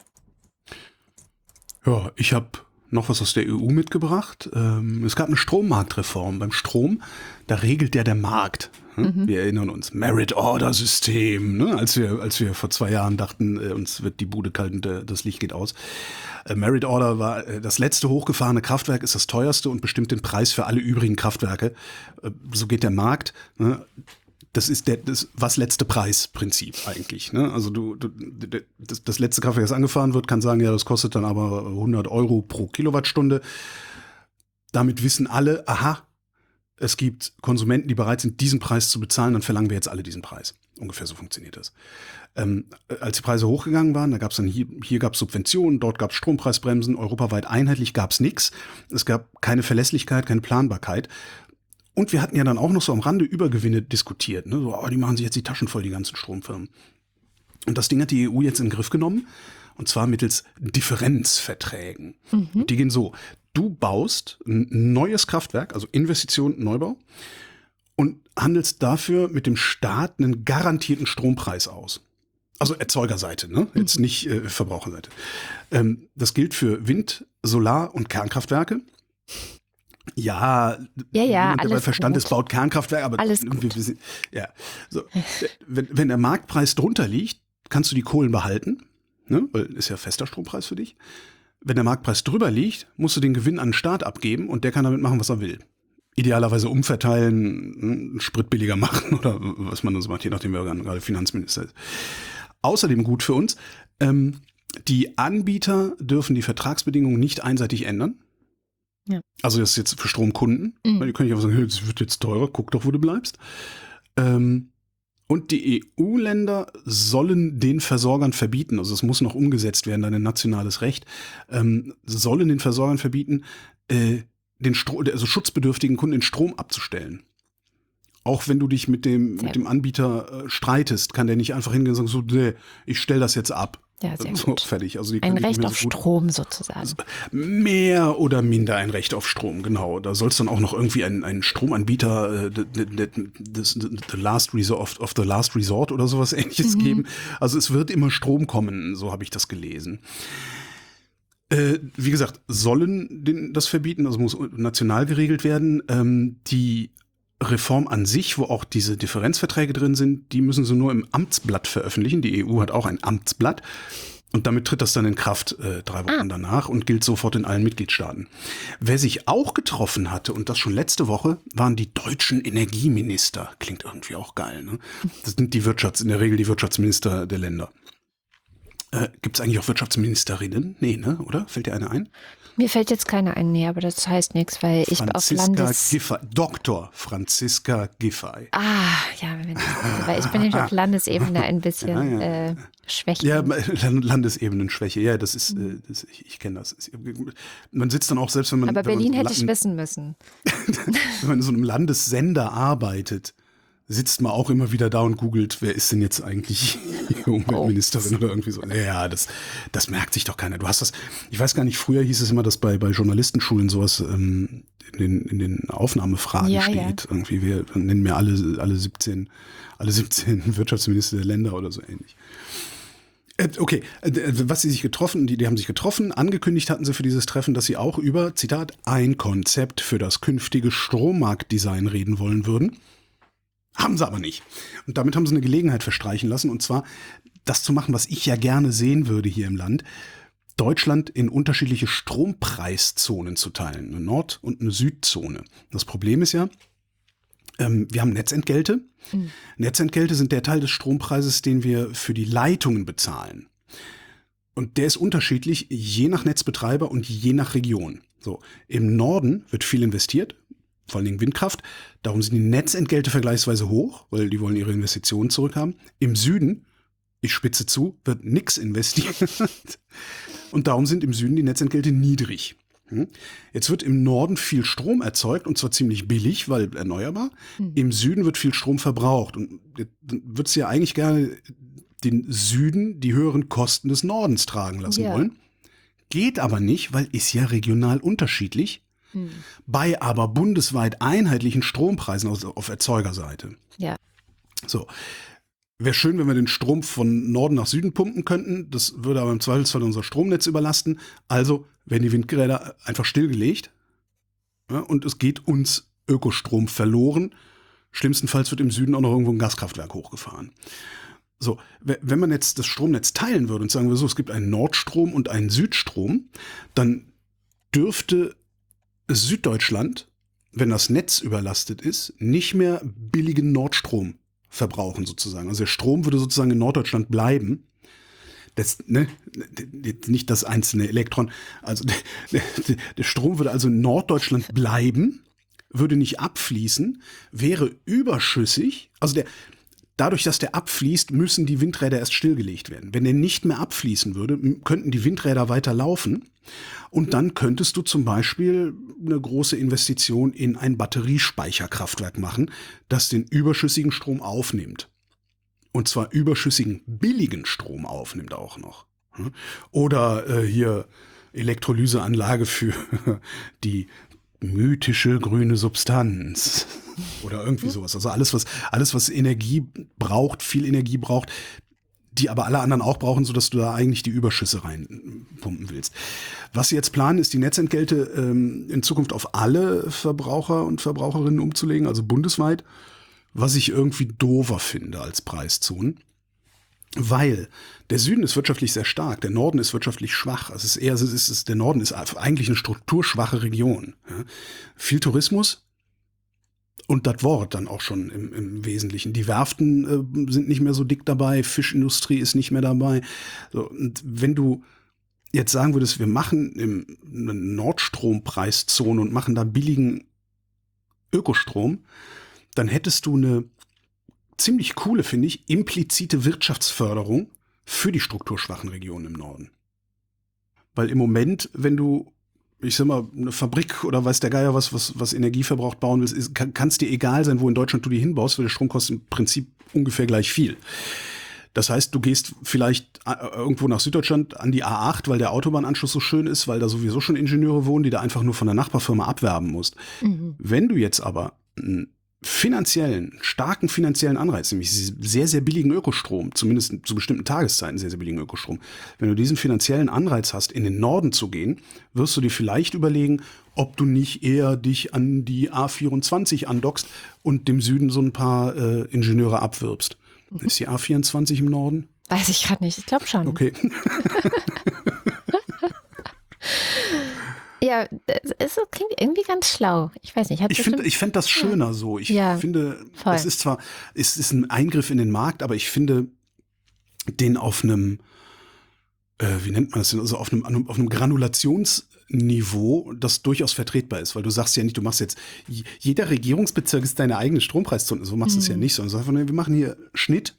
Ja, ich habe noch was aus der E U mitgebracht. Ähm, es gab eine Strommarktreform. Beim Strom, da regelt der der Markt. Mhm. Wir erinnern uns, Merit-Order-System, ne? als wir als wir vor zwei Jahren dachten, äh, uns wird die Bude kalt und äh, das Licht geht aus. Äh, Merit-Order war äh, das letzte hochgefahrene Kraftwerk, ist das teuerste und bestimmt den Preis für alle übrigen Kraftwerke. Äh, so geht der Markt. Ne? Das ist der das was letzte Preis-Prinzip eigentlich. Ne? Also du, du das, das letzte Kraftwerk, das angefahren wird, kann sagen, ja, das kostet dann aber hundert Euro pro Kilowattstunde. Damit wissen alle, aha, es gibt Konsumenten, die bereit sind, diesen Preis zu bezahlen, dann verlangen wir jetzt alle diesen Preis. Ungefähr so funktioniert das. Ähm, als die Preise hochgegangen waren, da gab es dann hier, hier gab es Subventionen, dort gab es Strompreisbremsen, europaweit einheitlich gab es nichts. Es gab keine Verlässlichkeit, keine Planbarkeit. Und wir hatten ja dann auch noch so am Rande Übergewinne diskutiert. Ne? So, oh, die machen sich jetzt die Taschen voll, die ganzen Stromfirmen. Und das Ding hat die E U jetzt in den Griff genommen. Und zwar mittels Differenzverträgen. Mhm. Die gehen so. Du baust ein neues Kraftwerk, also Investition, Neubau, und handelst dafür mit dem Staat einen garantierten Strompreis aus. Also Erzeugerseite, ne? Jetzt nicht äh, Verbraucherseite. Ähm, das gilt für Wind-, Solar- und Kernkraftwerke. Ja, Ja, ja, niemand, der bei alles Verstand gut. ist, baut Kernkraftwerke, aber Alles irgendwie, wir sind- ja, so. wenn, wenn der Marktpreis drunter liegt, kannst du die Kohlen behalten, ne? Weil ist ja fester Strompreis für dich. Wenn der Marktpreis drüber liegt, musst du den Gewinn an den Staat abgeben und der kann damit machen, was er will. Idealerweise umverteilen, einen Sprit billiger machen oder was man dann so macht, je nachdem, wer gerade Finanzminister ist. Außerdem gut für uns, ähm, die Anbieter dürfen die Vertragsbedingungen nicht einseitig ändern. Ja. Also das ist jetzt für Stromkunden. Mhm. Weil die können nicht einfach sagen, hey, das wird jetzt teurer, guck doch, wo du bleibst. Ähm, und die E U-Länder sollen den Versorgern verbieten, also es muss noch umgesetzt werden, dann in nationales Recht, ähm, sollen den Versorgern verbieten, äh, den Stro- also schutzbedürftigen Kunden den Strom abzustellen. Auch wenn du dich mit dem, Sehr mit dem Anbieter äh, streitest, kann der nicht einfach hingehen und sagen, so, nee, ich stelle das jetzt ab. Ja, sehr so, gut. fertig. Also die Ein können nicht Recht mehr auf so gut- Strom sozusagen. Mehr oder minder ein Recht auf Strom, genau. Da soll es dann auch noch irgendwie einen, einen Stromanbieter, äh, the, the, the, the last resort of, of the last resort oder sowas ähnliches Mhm. geben. Also es wird immer Strom kommen, so habe ich das gelesen. Äh, wie gesagt, sollen den, das verbieten, also muss national geregelt werden. Ähm, die Reform an sich, wo auch diese Differenzverträge drin sind, die müssen sie nur im Amtsblatt veröffentlichen. Die E U hat auch ein Amtsblatt. Und damit tritt das dann in Kraft äh, drei Wochen Ah. danach und gilt sofort in allen Mitgliedstaaten. Wer sich auch getroffen hatte, und das schon letzte Woche, waren die deutschen Energieminister. Klingt irgendwie auch geil, ne? Das sind die Wirtschafts-, in der Regel die Wirtschaftsminister der Länder. Äh, Gibt es eigentlich auch Wirtschaftsministerinnen? Nee, ne? Oder? Fällt dir eine ein? Mir fällt jetzt keine ein, nee, aber das heißt nichts, weil ich auf Franziska Landes... Giffey. Doktor Franziska Giffey. Ah, ja, wenn das, weil ich bin nämlich auf Landesebene ein bisschen Ja, ja. äh, schwächer. Ja, Landesebenenschwäche, ja, das ist, äh, das, ich, ich kenne das. Man sitzt dann auch, selbst wenn man, aber wenn Berlin man hätte so ich wissen müssen. wenn man in so einem Landessender arbeitet, sitzt man auch immer wieder da und googelt, wer ist denn jetzt eigentlich die Umweltministerin oder irgendwie so. Ja, das, das merkt sich doch keiner. Du hast das, ich weiß gar nicht, früher hieß es immer, dass bei, bei Journalistenschulen sowas ähm, in, den, in den Aufnahmefragen Ja, steht. ja. Irgendwie, wir nennen mir alle, alle siebzehn, alle siebzehn Wirtschaftsminister der Länder oder so ähnlich. Äh, Okay, äh, was sie sich getroffen, die, die haben sich getroffen, angekündigt hatten sie für dieses Treffen, dass sie auch über, Zitat, ein Konzept für das künftige Strommarktdesign reden wollen würden. Haben sie aber nicht. Und damit haben sie eine Gelegenheit verstreichen lassen, und zwar das zu machen, was ich ja gerne sehen würde hier im Land, Deutschland in unterschiedliche Strompreiszonen zu teilen, eine Nord- und eine Südzone. Das Problem ist ja, ähm, wir haben Netzentgelte. Mhm. Netzentgelte sind der Teil des Strompreises, den wir für die Leitungen bezahlen. Und der ist unterschiedlich, je nach Netzbetreiber und je nach Region. So, im Norden wird viel investiert, vor allen Dingen Windkraft. Darum sind die Netzentgelte vergleichsweise hoch, weil die wollen ihre Investitionen zurückhaben. Im Süden, ich spitze zu, wird nichts investiert. Und darum sind im Süden die Netzentgelte niedrig. Hm? Jetzt wird im Norden viel Strom erzeugt, und zwar ziemlich billig, weil erneuerbar. Mhm. Im Süden wird viel Strom verbraucht. Und dann würdest du ja eigentlich gerne den Süden die höheren Kosten des Nordens tragen lassen Ja. wollen. Geht aber nicht, weil ist ja regional unterschiedlich. Hm. Bei aber bundesweit einheitlichen Strompreisen auf, auf Erzeugerseite. Ja. So. Wäre schön, wenn wir den Strom von Norden nach Süden pumpen könnten. Das würde aber im Zweifelsfall unser Stromnetz überlasten. Also werden die Windräder einfach stillgelegt. Ja, und es geht uns Ökostrom verloren. Schlimmstenfalls wird im Süden auch noch irgendwo ein Gaskraftwerk hochgefahren. So, we- wenn man jetzt das Stromnetz teilen würde und sagen wir so, es gibt einen Nordstrom und einen Südstrom, dann dürfte Süddeutschland, wenn das Netz überlastet ist, nicht mehr billigen Nordstrom verbrauchen sozusagen. Also der Strom würde sozusagen in Norddeutschland bleiben. Das, ne, nicht das einzelne Elektron. Also der, der, der Strom würde also in Norddeutschland bleiben, würde nicht abfließen, wäre überschüssig. Also der, dadurch, dass der abfließt, müssen die Windräder erst stillgelegt werden. Wenn der nicht mehr abfließen würde, m- könnten die Windräder weiter laufen. Und dann könntest du zum Beispiel eine große Investition in ein Batteriespeicherkraftwerk machen, das den überschüssigen Strom aufnimmt. Und zwar überschüssigen billigen Strom aufnimmt auch noch. Oder äh, hier Elektrolyseanlage für die mythische grüne Substanz. Oder irgendwie sowas. Also alles, was, alles, was Energie braucht, viel Energie braucht, die aber alle anderen auch brauchen, sodass du da eigentlich die Überschüsse reinpumpen willst. Was sie jetzt planen, ist die Netzentgelte ähm, in Zukunft auf alle Verbraucher und Verbraucherinnen umzulegen, also bundesweit, was ich irgendwie doofer finde als Preiszonen. Weil der Süden ist wirtschaftlich sehr stark, der Norden ist wirtschaftlich schwach. Also es ist eher, es ist, es, der Norden ist eigentlich eine strukturschwache Region. Ja. Viel Tourismus und das Wort dann auch schon im, im Wesentlichen. Die Werften äh, sind nicht mehr so dick dabei, Fischindustrie ist nicht mehr dabei. So, und wenn du jetzt sagen würdest, wir machen im, eine Nordstrom-Preiszone und machen da billigen Ökostrom, dann hättest du eine ziemlich coole, finde ich, implizite Wirtschaftsförderung für die strukturschwachen Regionen im Norden. Weil im Moment, wenn du, ich sag mal, eine Fabrik oder weiß der Geier was, was, was Energieverbrauch bauen willst, ist, kann es dir egal sein, wo in Deutschland du die hinbaust, weil der Strom kostet im Prinzip ungefähr gleich viel. Das heißt, du gehst vielleicht irgendwo nach Süddeutschland an die A acht, weil der Autobahnanschluss so schön ist, weil da sowieso schon Ingenieure wohnen, die da einfach nur von der Nachbarfirma abwerben musst. Mhm. Wenn du jetzt aber einen finanziellen, starken finanziellen Anreiz, nämlich sehr, sehr billigen Ökostrom, zumindest zu bestimmten Tageszeiten sehr, sehr billigen Ökostrom, wenn du diesen finanziellen Anreiz hast, in den Norden zu gehen, wirst du dir vielleicht überlegen, ob du nicht eher dich an die A vierundzwanzig andockst und dem Süden so ein paar äh, Ingenieure abwirbst. Mhm. Ist die A vierundzwanzig im Norden? Weiß ich gerade nicht, ich glaube schon. Okay. Ja, es klingt irgendwie ganz schlau. Ich weiß nicht. Ich finde, ich fände das schöner ja. so. Ich ja, finde, voll. Es ist zwar, es ist ein Eingriff in den Markt, aber ich finde den auf einem, äh, wie nennt man das denn, also auf einem, auf einem Granulationsniveau, das durchaus vertretbar ist, weil du sagst ja nicht, du machst jetzt, jeder Regierungsbezirk ist deine eigene Strompreiszone, so machst du mhm. es ja nicht, sondern sagst einfach, wir machen hier Schnitt,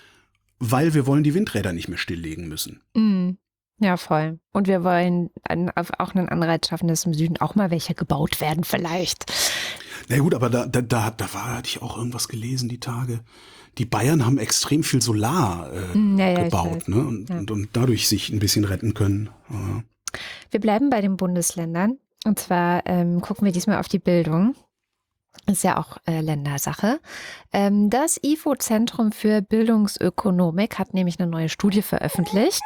weil wir wollen die Windräder nicht mehr stilllegen müssen. Mhm. Ja, voll. Und wir wollen auch einen Anreiz schaffen, dass im Süden auch mal welche gebaut werden vielleicht. Na gut, aber da, da, da, da war, hatte ich auch irgendwas gelesen die Tage. Die Bayern haben extrem viel Solar äh, ja, ja, gebaut ne? und, ja. und, und dadurch sich ein bisschen retten können. Ja. Wir bleiben bei den Bundesländern. Und zwar ähm, gucken wir diesmal auf die Bildung. Ist ja auch äh, Ländersache. Ähm, das I F O-Zentrum für Bildungsökonomik hat nämlich eine neue Studie veröffentlicht.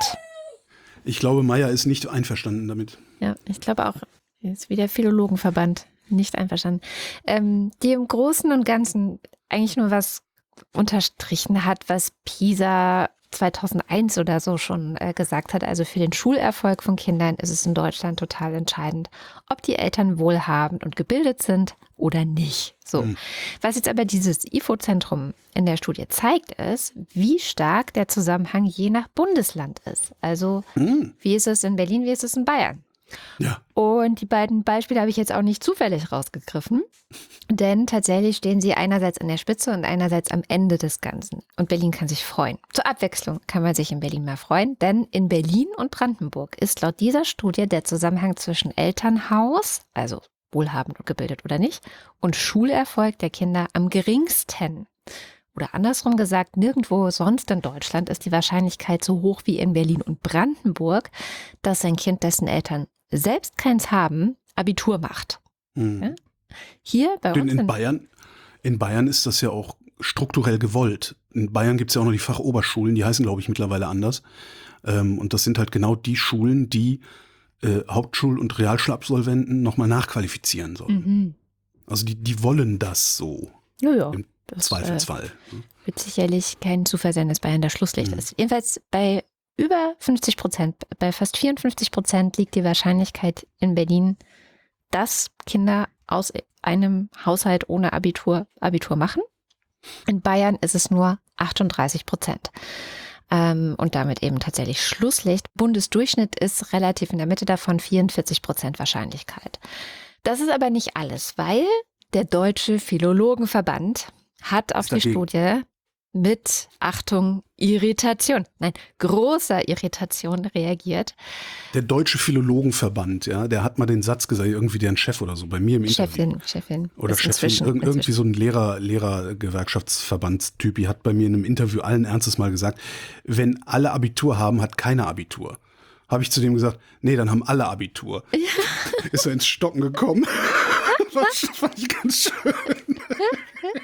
Ich glaube, Meier ist nicht einverstanden damit. Ja, ich glaube auch, ist wie der Philologenverband nicht einverstanden. Ähm, die im Großen und Ganzen eigentlich nur was unterstrichen hat, was PISA zweitausendeins oder so schon äh, gesagt hat. Also für den Schulerfolg von Kindern ist es in Deutschland total entscheidend, ob die Eltern wohlhabend und gebildet sind oder nicht. So. Mhm. Was jetzt aber dieses I F O-Zentrum in der Studie zeigt, ist, wie stark der Zusammenhang je nach Bundesland ist. Also mhm. wie ist es in Berlin, wie ist es in Bayern? Ja. Und die beiden Beispiele habe ich jetzt auch nicht zufällig rausgegriffen, denn tatsächlich stehen sie einerseits an der Spitze und einerseits am Ende des Ganzen. Und Berlin kann sich freuen. Zur Abwechslung kann man sich in Berlin mal freuen, denn in Berlin und Brandenburg ist laut dieser Studie der Zusammenhang zwischen Elternhaus, also wohlhabend und gebildet oder nicht, und Schulerfolg der Kinder am geringsten. Oder andersrum gesagt, nirgendwo sonst in Deutschland ist die Wahrscheinlichkeit so hoch wie in Berlin und Brandenburg, dass ein Kind, dessen Eltern selbst keins haben, Abitur macht. Mhm. Ja? Hier bei Denn uns in, in Bayern, in Bayern ist das ja auch strukturell gewollt. In Bayern gibt es ja auch noch die Fachoberschulen, die heißen, glaube ich, mittlerweile anders. Ähm, und das sind halt genau die Schulen, die äh, Hauptschul- und Realschulabsolventen nochmal nachqualifizieren sollen. Mhm. Also die, die wollen das so. Ja, ja. Im Das, Zweifelsfall. Äh, wird sicherlich kein Zufall sein, dass Bayern das Schlusslicht Mhm. ist. Jedenfalls bei über fünfzig Prozent, bei fast vierundfünfzig Prozent liegt die Wahrscheinlichkeit in Berlin, dass Kinder aus einem Haushalt ohne Abitur Abitur machen. In Bayern ist es nur achtunddreißig Prozent. Ähm, und damit eben tatsächlich Schlusslicht. Bundesdurchschnitt ist relativ in der Mitte davon, vierundvierzig Prozent Wahrscheinlichkeit. Das ist aber nicht alles, weil der Deutsche Philologenverband hat auf die Studie mit, Achtung, Irritation, nein, großer Irritation reagiert. Der Deutsche Philologenverband, ja, der hat mal den Satz gesagt, irgendwie deren Chef oder so, bei mir im Interview. Chefin, Chefin. Oder Chefin, irg- irgendwie so ein Lehrer, Lehrer-Gewerkschaftsverbandstyp hat bei mir in einem Interview allen Ernstes mal gesagt, wenn alle Abitur haben, hat keiner Abitur. Habe ich zu dem gesagt, nee, dann haben alle Abitur. Ja. Ist er ins Stocken gekommen. Das fand ich ganz schön.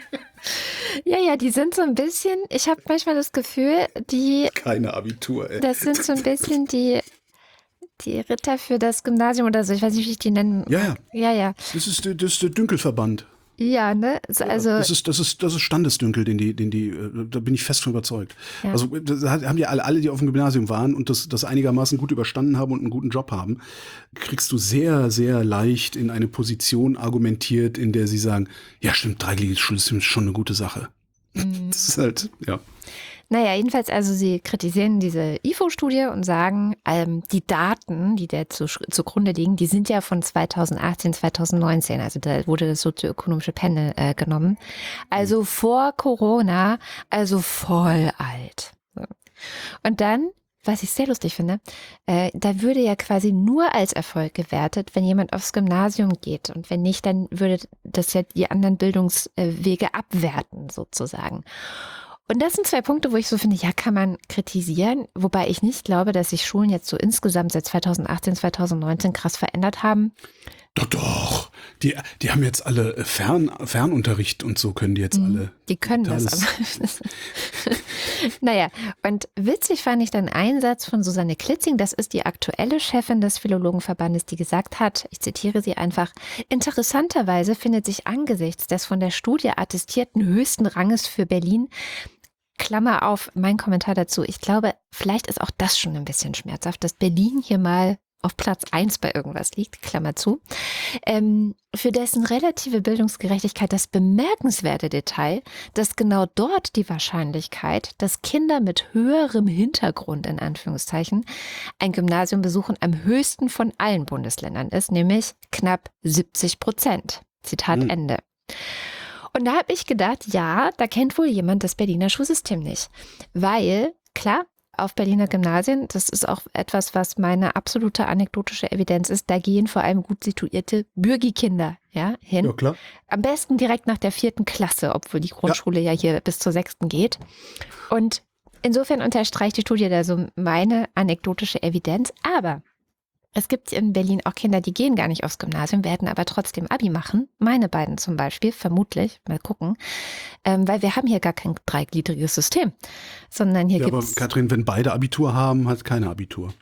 Ja, ja, die sind so ein bisschen, ich habe manchmal das Gefühl, die, Keine Abitur, ey. das sind so ein bisschen die, die Ritter für das Gymnasium oder so. Ich weiß nicht, wie ich die nennen Ja, ja. mag. Ja, ja. Das ist, der- das ist der Dünkelverband. Ja, ne? Also, Ja, das ist, das ist, das ist Standesdünkel, den die, den die, äh, da bin ich fest von überzeugt. Ja. Also, das hat- haben ja alle, alle, die auf dem Gymnasium waren und das, das einigermaßen gut überstanden haben und einen guten Job haben, kriegst du sehr, sehr leicht in eine Position argumentiert, in der sie sagen, ja, stimmt, dreigliedrige Schule ist schon eine gute Sache. Das ist halt, ja. Naja, jedenfalls, also sie kritisieren diese I F O-Studie und sagen, ähm, die Daten, die der zu, zugrunde liegen, die sind ja von zweitausendachtzehn, zweitausendneunzehn. Also da wurde das sozioökonomische Panel äh, genommen. Also vor Corona, also voll alt. So. Und dann, was ich sehr lustig finde, äh, da würde ja quasi nur als Erfolg gewertet, wenn jemand aufs Gymnasium geht. Und wenn nicht, dann würde das ja die anderen Bildungswege abwerten, sozusagen. Und das sind zwei Punkte, wo ich so finde, ja, kann man kritisieren, wobei ich nicht glaube, dass sich Schulen jetzt so insgesamt seit zweitausendachtzehn, zweitausendneunzehn krass verändert haben. Doch, doch. Die, die haben jetzt alle Fern, Fernunterricht und so können die jetzt alle. Die können das, Alles. aber naja, und witzig fand ich dann einen Satz von Susanne Klitzing, das ist die aktuelle Chefin des Philologenverbandes, die gesagt hat, ich zitiere sie einfach, interessanterweise findet sich angesichts des von der Studie attestierten höchsten Ranges für Berlin, Klammer auf, mein Kommentar dazu, ich glaube, vielleicht ist auch das schon ein bisschen schmerzhaft, dass Berlin hier mal auf Platz eins bei irgendwas liegt, Klammer zu, ähm, für dessen relative Bildungsgerechtigkeit das bemerkenswerte Detail, dass genau dort die Wahrscheinlichkeit, dass Kinder mit höherem Hintergrund in Anführungszeichen ein Gymnasium besuchen, am höchsten von allen Bundesländern ist, nämlich knapp siebzig Prozent. Zitat Mhm. Ende. Und da habe ich gedacht, ja, da kennt wohl jemand das Berliner Schulsystem nicht, weil, klar, auf Berliner Gymnasien, das ist auch etwas, was meine absolute anekdotische Evidenz ist, da gehen vor allem gut situierte Bürgikinder ja, hin. Ja, klar. Am besten direkt nach der vierten Klasse, obwohl die Grundschule ja, ja hier bis zur sechsten geht. Und insofern unterstreicht die Studie da so meine anekdotische Evidenz. Aber es gibt in Berlin auch Kinder, die gehen gar nicht aufs Gymnasium, werden aber trotzdem Abi machen. Meine beiden zum Beispiel, vermutlich, mal gucken. Ähm, weil wir haben hier gar kein dreigliedriges System, sondern hier Ja, aber gibt's... Katrin, wenn beide Abitur haben, hat keine Abitur.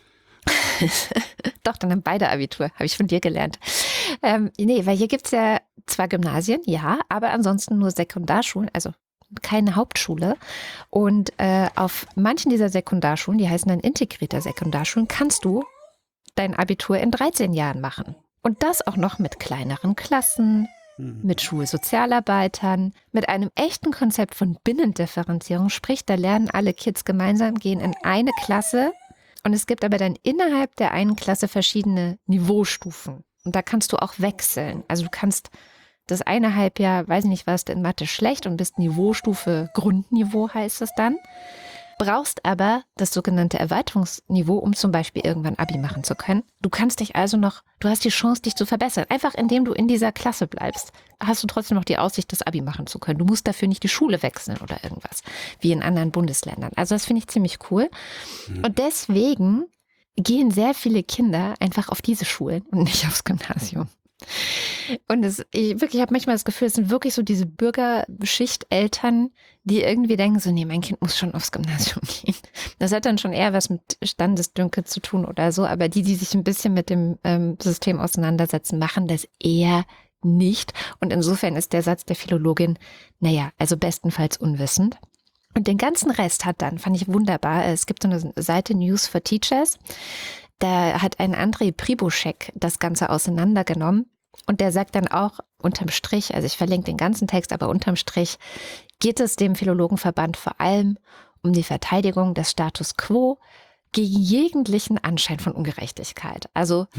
Doch, dann haben beide Abitur, habe ich von dir gelernt. Ähm, nee, weil hier gibt es ja zwar Gymnasien, ja, aber ansonsten nur Sekundarschulen, also keine Hauptschule. Und äh, auf manchen dieser Sekundarschulen, die heißen dann integrierte Sekundarschulen, kannst du dein Abitur in dreizehn Jahren machen. Und das auch noch mit kleineren Klassen, mit Schulsozialarbeitern, mit einem echten Konzept von Binnendifferenzierung. Sprich, da lernen alle Kids gemeinsam, gehen in eine Klasse und es gibt aber dann innerhalb der einen Klasse verschiedene Niveaustufen. Und da kannst du auch wechseln. Also du kannst das eine Halbjahr, weiß nicht, warst du in Mathe schlecht und bist Niveaustufe Grundniveau, heißt es dann. Brauchst aber das sogenannte Erweiterungsniveau, um zum Beispiel irgendwann Abi machen zu können. Du kannst dich also noch, du hast die Chance, dich zu verbessern. Einfach indem du in dieser Klasse bleibst, hast du trotzdem noch die Aussicht, das Abi machen zu können. Du musst dafür nicht die Schule wechseln oder irgendwas, wie in anderen Bundesländern. Also das finde ich ziemlich cool. Mhm. Und deswegen gehen sehr viele Kinder einfach auf diese Schulen und nicht aufs Gymnasium. Und es, ich wirklich habe manchmal das Gefühl, es sind wirklich so diese Bürgerschicht-Eltern, die irgendwie denken so, nee, mein Kind muss schon aufs Gymnasium gehen. Das hat dann schon eher was mit Standesdünkel zu tun oder so, aber die, die sich ein bisschen mit dem ähm, System auseinandersetzen, machen das eher nicht. Und insofern ist der Satz der Philologin, naja, also bestenfalls unwissend. Und den ganzen Rest hat dann, fand ich wunderbar, es gibt so eine Seite News for Teachers, da hat ein Andrei Pribuschek das Ganze auseinandergenommen und der sagt dann auch unterm Strich, also ich verlinke den ganzen Text, aber unterm Strich geht es dem Philologenverband vor allem um die Verteidigung des Status quo gegen jeglichen Anschein von Ungerechtigkeit. Also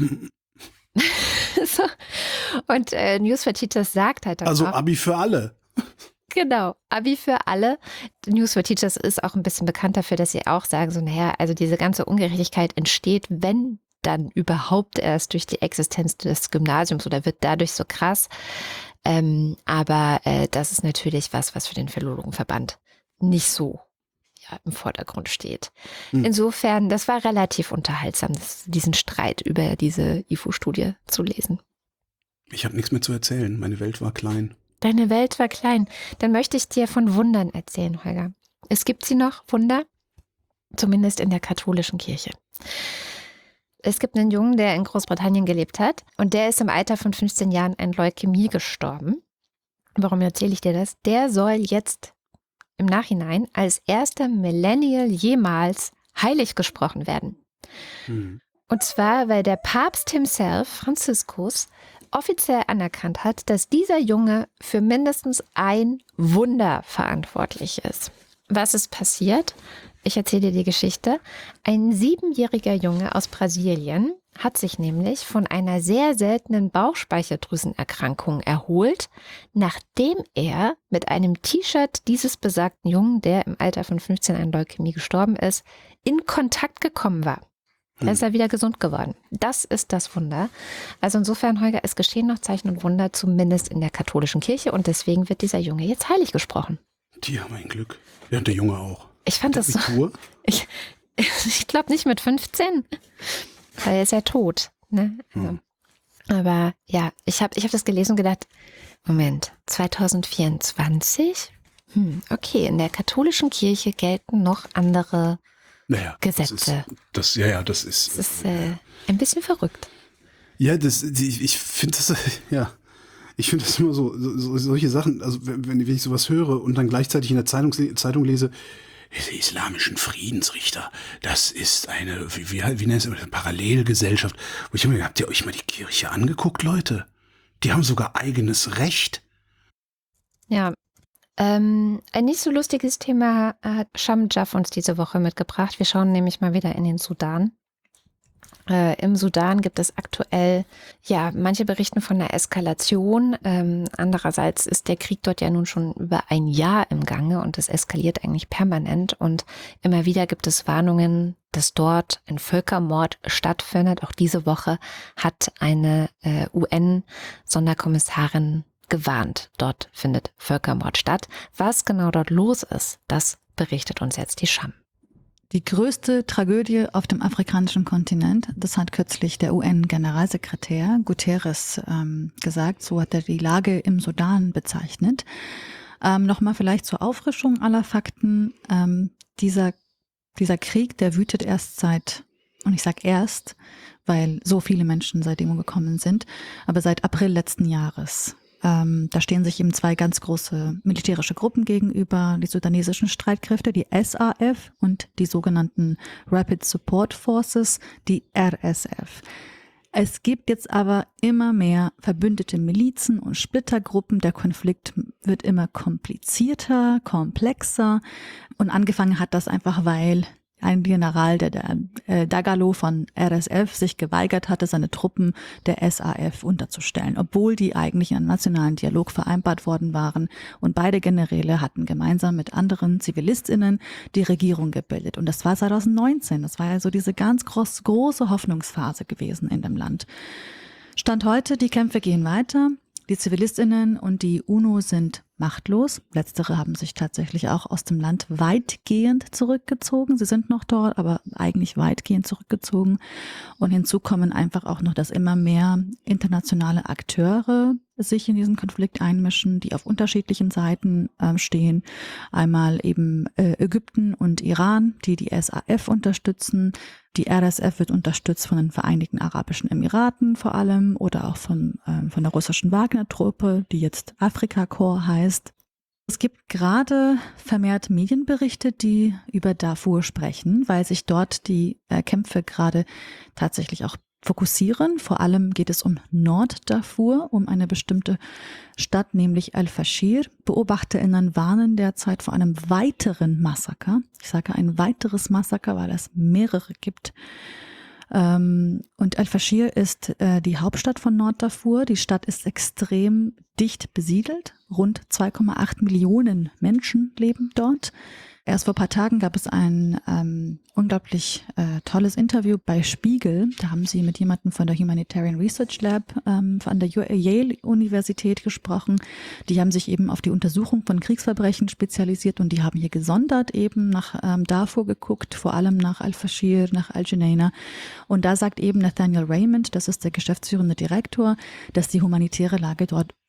so. Und äh, News for Teachers sagt halt dann Also auch, Abi für alle. Genau, Abi für alle. News for Teachers ist auch ein bisschen bekannt dafür, dass sie auch sagen, so naja, also diese ganze Ungerechtigkeit entsteht, wenn dann überhaupt erst durch die Existenz des Gymnasiums oder wird dadurch so krass. Ähm, aber äh, das ist natürlich was, was für den Philologenverband nicht so ja, im Vordergrund steht. Hm. Insofern, das war relativ unterhaltsam, das, diesen Streit über diese I F O-Studie zu lesen. Ich habe nichts mehr zu erzählen. Meine Welt war klein. Deine Welt war klein. Dann möchte ich dir von Wundern erzählen, Holger. Es gibt sie noch, Wunder, zumindest in der katholischen Kirche. Es gibt einen Jungen, der in Großbritannien gelebt hat und der ist im Alter von fünfzehn Jahren an Leukämie gestorben. Warum erzähle ich dir das? Der soll jetzt im Nachhinein als erster Millennial jemals heilig gesprochen werden. Mhm. Und zwar, weil der Papst himself, Franziskus, offiziell anerkannt hat, dass dieser Junge für mindestens ein Wunder verantwortlich ist. Was ist passiert? Ich erzähle dir die Geschichte. Ein siebenjähriger Junge aus Brasilien hat sich nämlich von einer sehr seltenen Bauchspeicheldrüsenerkrankung erholt, nachdem er mit einem T-Shirt dieses besagten Jungen, der im Alter von fünfzehn an Leukämie gestorben ist, in Kontakt gekommen war. Da ist er wieder gesund geworden. Das ist das Wunder. Also insofern, Holger, es geschehen noch Zeichen und Wunder, zumindest in der katholischen Kirche. Und deswegen wird dieser Junge jetzt heilig gesprochen. Die haben ein Glück. Ja, und der Junge auch. Ich fand das so. Ich, ich glaube nicht mit fünfzehn. Weil er ist ja tot. Ne? Also, hm. Aber ja, ich habe ich hab das gelesen und gedacht, Moment, zwanzig vierundzwanzig? Hm, okay, in der katholischen Kirche gelten noch andere Naja, Gesetze. Das ist, das, ja, ja, das ist. Das ist äh, ein bisschen verrückt. Ja, das, die, ich finde das, ja, ich finde das immer so, so, solche Sachen, also wenn, wenn ich sowas höre und dann gleichzeitig in der Zeitung, Zeitung lese, die islamischen Friedensrichter, das ist eine, wie, wie, wie nennt es, eine Parallelgesellschaft. Wo ich immer, habt ihr euch mal die Kirche angeguckt, Leute? Die haben sogar eigenes Recht. Ja. Ähm, ein nicht so lustiges Thema hat Sham Jaff uns diese Woche mitgebracht. Wir schauen nämlich mal wieder in den Sudan. Äh, Im Sudan gibt es aktuell, ja, manche berichten von einer Eskalation. Ähm, andererseits ist der Krieg dort ja nun schon über ein Jahr im Gange und es eskaliert eigentlich permanent. Und immer wieder gibt es Warnungen, dass dort ein Völkermord stattfindet. Auch diese Woche hat eine äh, U N-Sonderkommissarin gewarnt. Dort findet Völkermord statt. Was genau dort los ist, das berichtet uns jetzt die Sham. Die größte Tragödie auf dem afrikanischen Kontinent, das hat kürzlich der U N-Generalsekretär Guterres ähm, gesagt, so hat er die Lage im Sudan bezeichnet. Ähm, Nochmal vielleicht zur Auffrischung aller Fakten. Ähm, dieser, dieser Krieg, der wütet erst seit, und ich sage erst, weil so viele Menschen seitdem umgekommen sind, aber seit April letzten Jahres. Ähm, da stehen sich eben zwei ganz große militärische Gruppen gegenüber, die sudanesischen Streitkräfte, die S A F und die sogenannten Rapid Support Forces, die R S F. Es gibt jetzt aber immer mehr verbündete Milizen und Splittergruppen. Der Konflikt wird immer komplizierter, komplexer und angefangen hat das einfach, weil ein General, der, der äh, Dagalo von R S F, sich geweigert hatte, seine Truppen der S A F unterzustellen, obwohl die eigentlich in einem nationalen Dialog vereinbart worden waren. Und beide Generäle hatten gemeinsam mit anderen ZivilistInnen die Regierung gebildet. Und das war zwanzig neunzehn. Das war ja so diese ganz groß, große Hoffnungsphase gewesen in dem Land. Stand heute, die Kämpfe gehen weiter. Die ZivilistInnen und die UNO sind machtlos. Letztere haben sich tatsächlich auch aus dem Land weitgehend zurückgezogen. Sie sind noch dort, aber eigentlich weitgehend zurückgezogen. Und hinzu kommen einfach auch noch, dass immer mehr internationale Akteure sich in diesen Konflikt einmischen, die auf unterschiedlichen Seiten äh, stehen. Einmal eben äh, Ägypten und Iran, die die S A F unterstützen. Die R S F wird unterstützt von den Vereinigten Arabischen Emiraten vor allem oder auch von, äh, von der russischen Wagner-Truppe, die jetzt Afrika Korps heißt. Es gibt gerade vermehrt Medienberichte, die über Darfur sprechen, weil sich dort die äh, Kämpfe gerade tatsächlich auch fokussieren. Vor allem geht es um Nord-Darfur, um eine bestimmte Stadt, nämlich Al-Fashir. BeobachterInnen warnen derzeit vor einem weiteren Massaker. Ich sage ein weiteres Massaker, weil es mehrere gibt. Und Al-Fashir ist die Hauptstadt von Nord-Darfur. Die Stadt ist extrem dicht besiedelt. Rund zwei Komma acht Millionen Menschen leben dort. Erst vor ein paar Tagen gab es ein ähm, unglaublich äh, tolles Interview bei Spiegel. Da haben sie mit jemandem von der Humanitarian Research Lab ähm, von der Yale-Universität gesprochen. Die haben sich eben auf die Untersuchung von Kriegsverbrechen spezialisiert und die haben hier gesondert eben nach ähm, Darfur geguckt, vor allem nach Al-Fashir, nach Al-Junaina. Und da sagt eben Nathaniel Raymond, das ist der geschäftsführende Direktor, dass die humanitäre Lage dort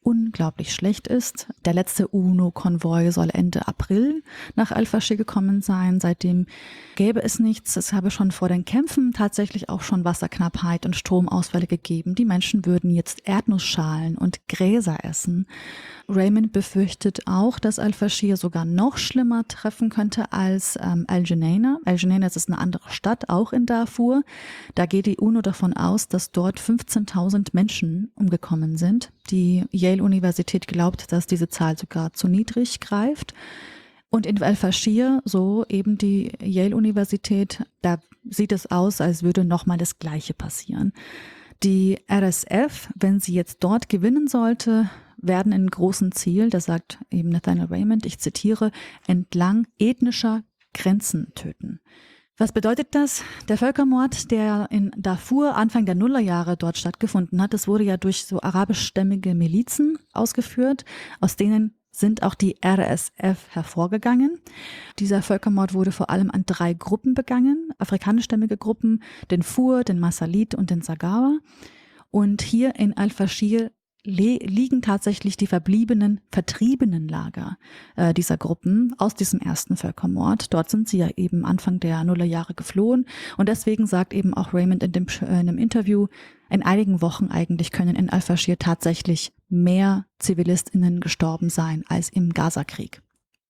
unglaublich schlecht ist. Der letzte U N O-Konvoi soll Ende April nach Al-Faschir gekommen sein. Seitdem gäbe es nichts. Es habe schon vor den Kämpfen tatsächlich auch schon Wasserknappheit und Stromausfälle gegeben. Die Menschen würden jetzt Erdnussschalen und Gräser essen. Raymond befürchtet auch, dass Al-Faschir sogar noch schlimmer treffen könnte als ähm, Al-Junaynah. Al-Junaynah ist eine andere Stadt, auch in Darfur. Da geht die U N O davon aus, dass dort fünfzehntausend Menschen umgekommen sind. Die Yale-Universität glaubt, dass diese Zahl sogar zu niedrig greift. Und in Al-Faschir, so eben die Yale-Universität, da sieht es aus, als würde nochmal das Gleiche passieren. Die R S F, wenn sie jetzt dort gewinnen sollte, werden in großen Ziel, das sagt eben Nathaniel Raymond, ich zitiere, entlang ethnischer Grenzen töten. Was bedeutet das? Der Völkermord, der in Darfur Anfang der Nullerjahre dort stattgefunden hat, das wurde ja durch so arabischstämmige Milizen ausgeführt, aus denen sind auch die R S F hervorgegangen. Dieser Völkermord wurde vor allem an drei Gruppen begangen, afrikanischstämmige Gruppen, den Fur, den Masalit und den Sagawa. Und hier in Al-Faschir le- liegen tatsächlich die verbliebenen, vertriebenen Lager äh, dieser Gruppen aus diesem ersten Völkermord. Dort sind sie ja eben Anfang der Nullerjahre geflohen. Und deswegen sagt eben auch Raymond in dem, äh, in einem Interview, in einigen Wochen eigentlich können in Al-Faschir tatsächlich mehr ZivilistInnen gestorben sein als im Gaza-Krieg.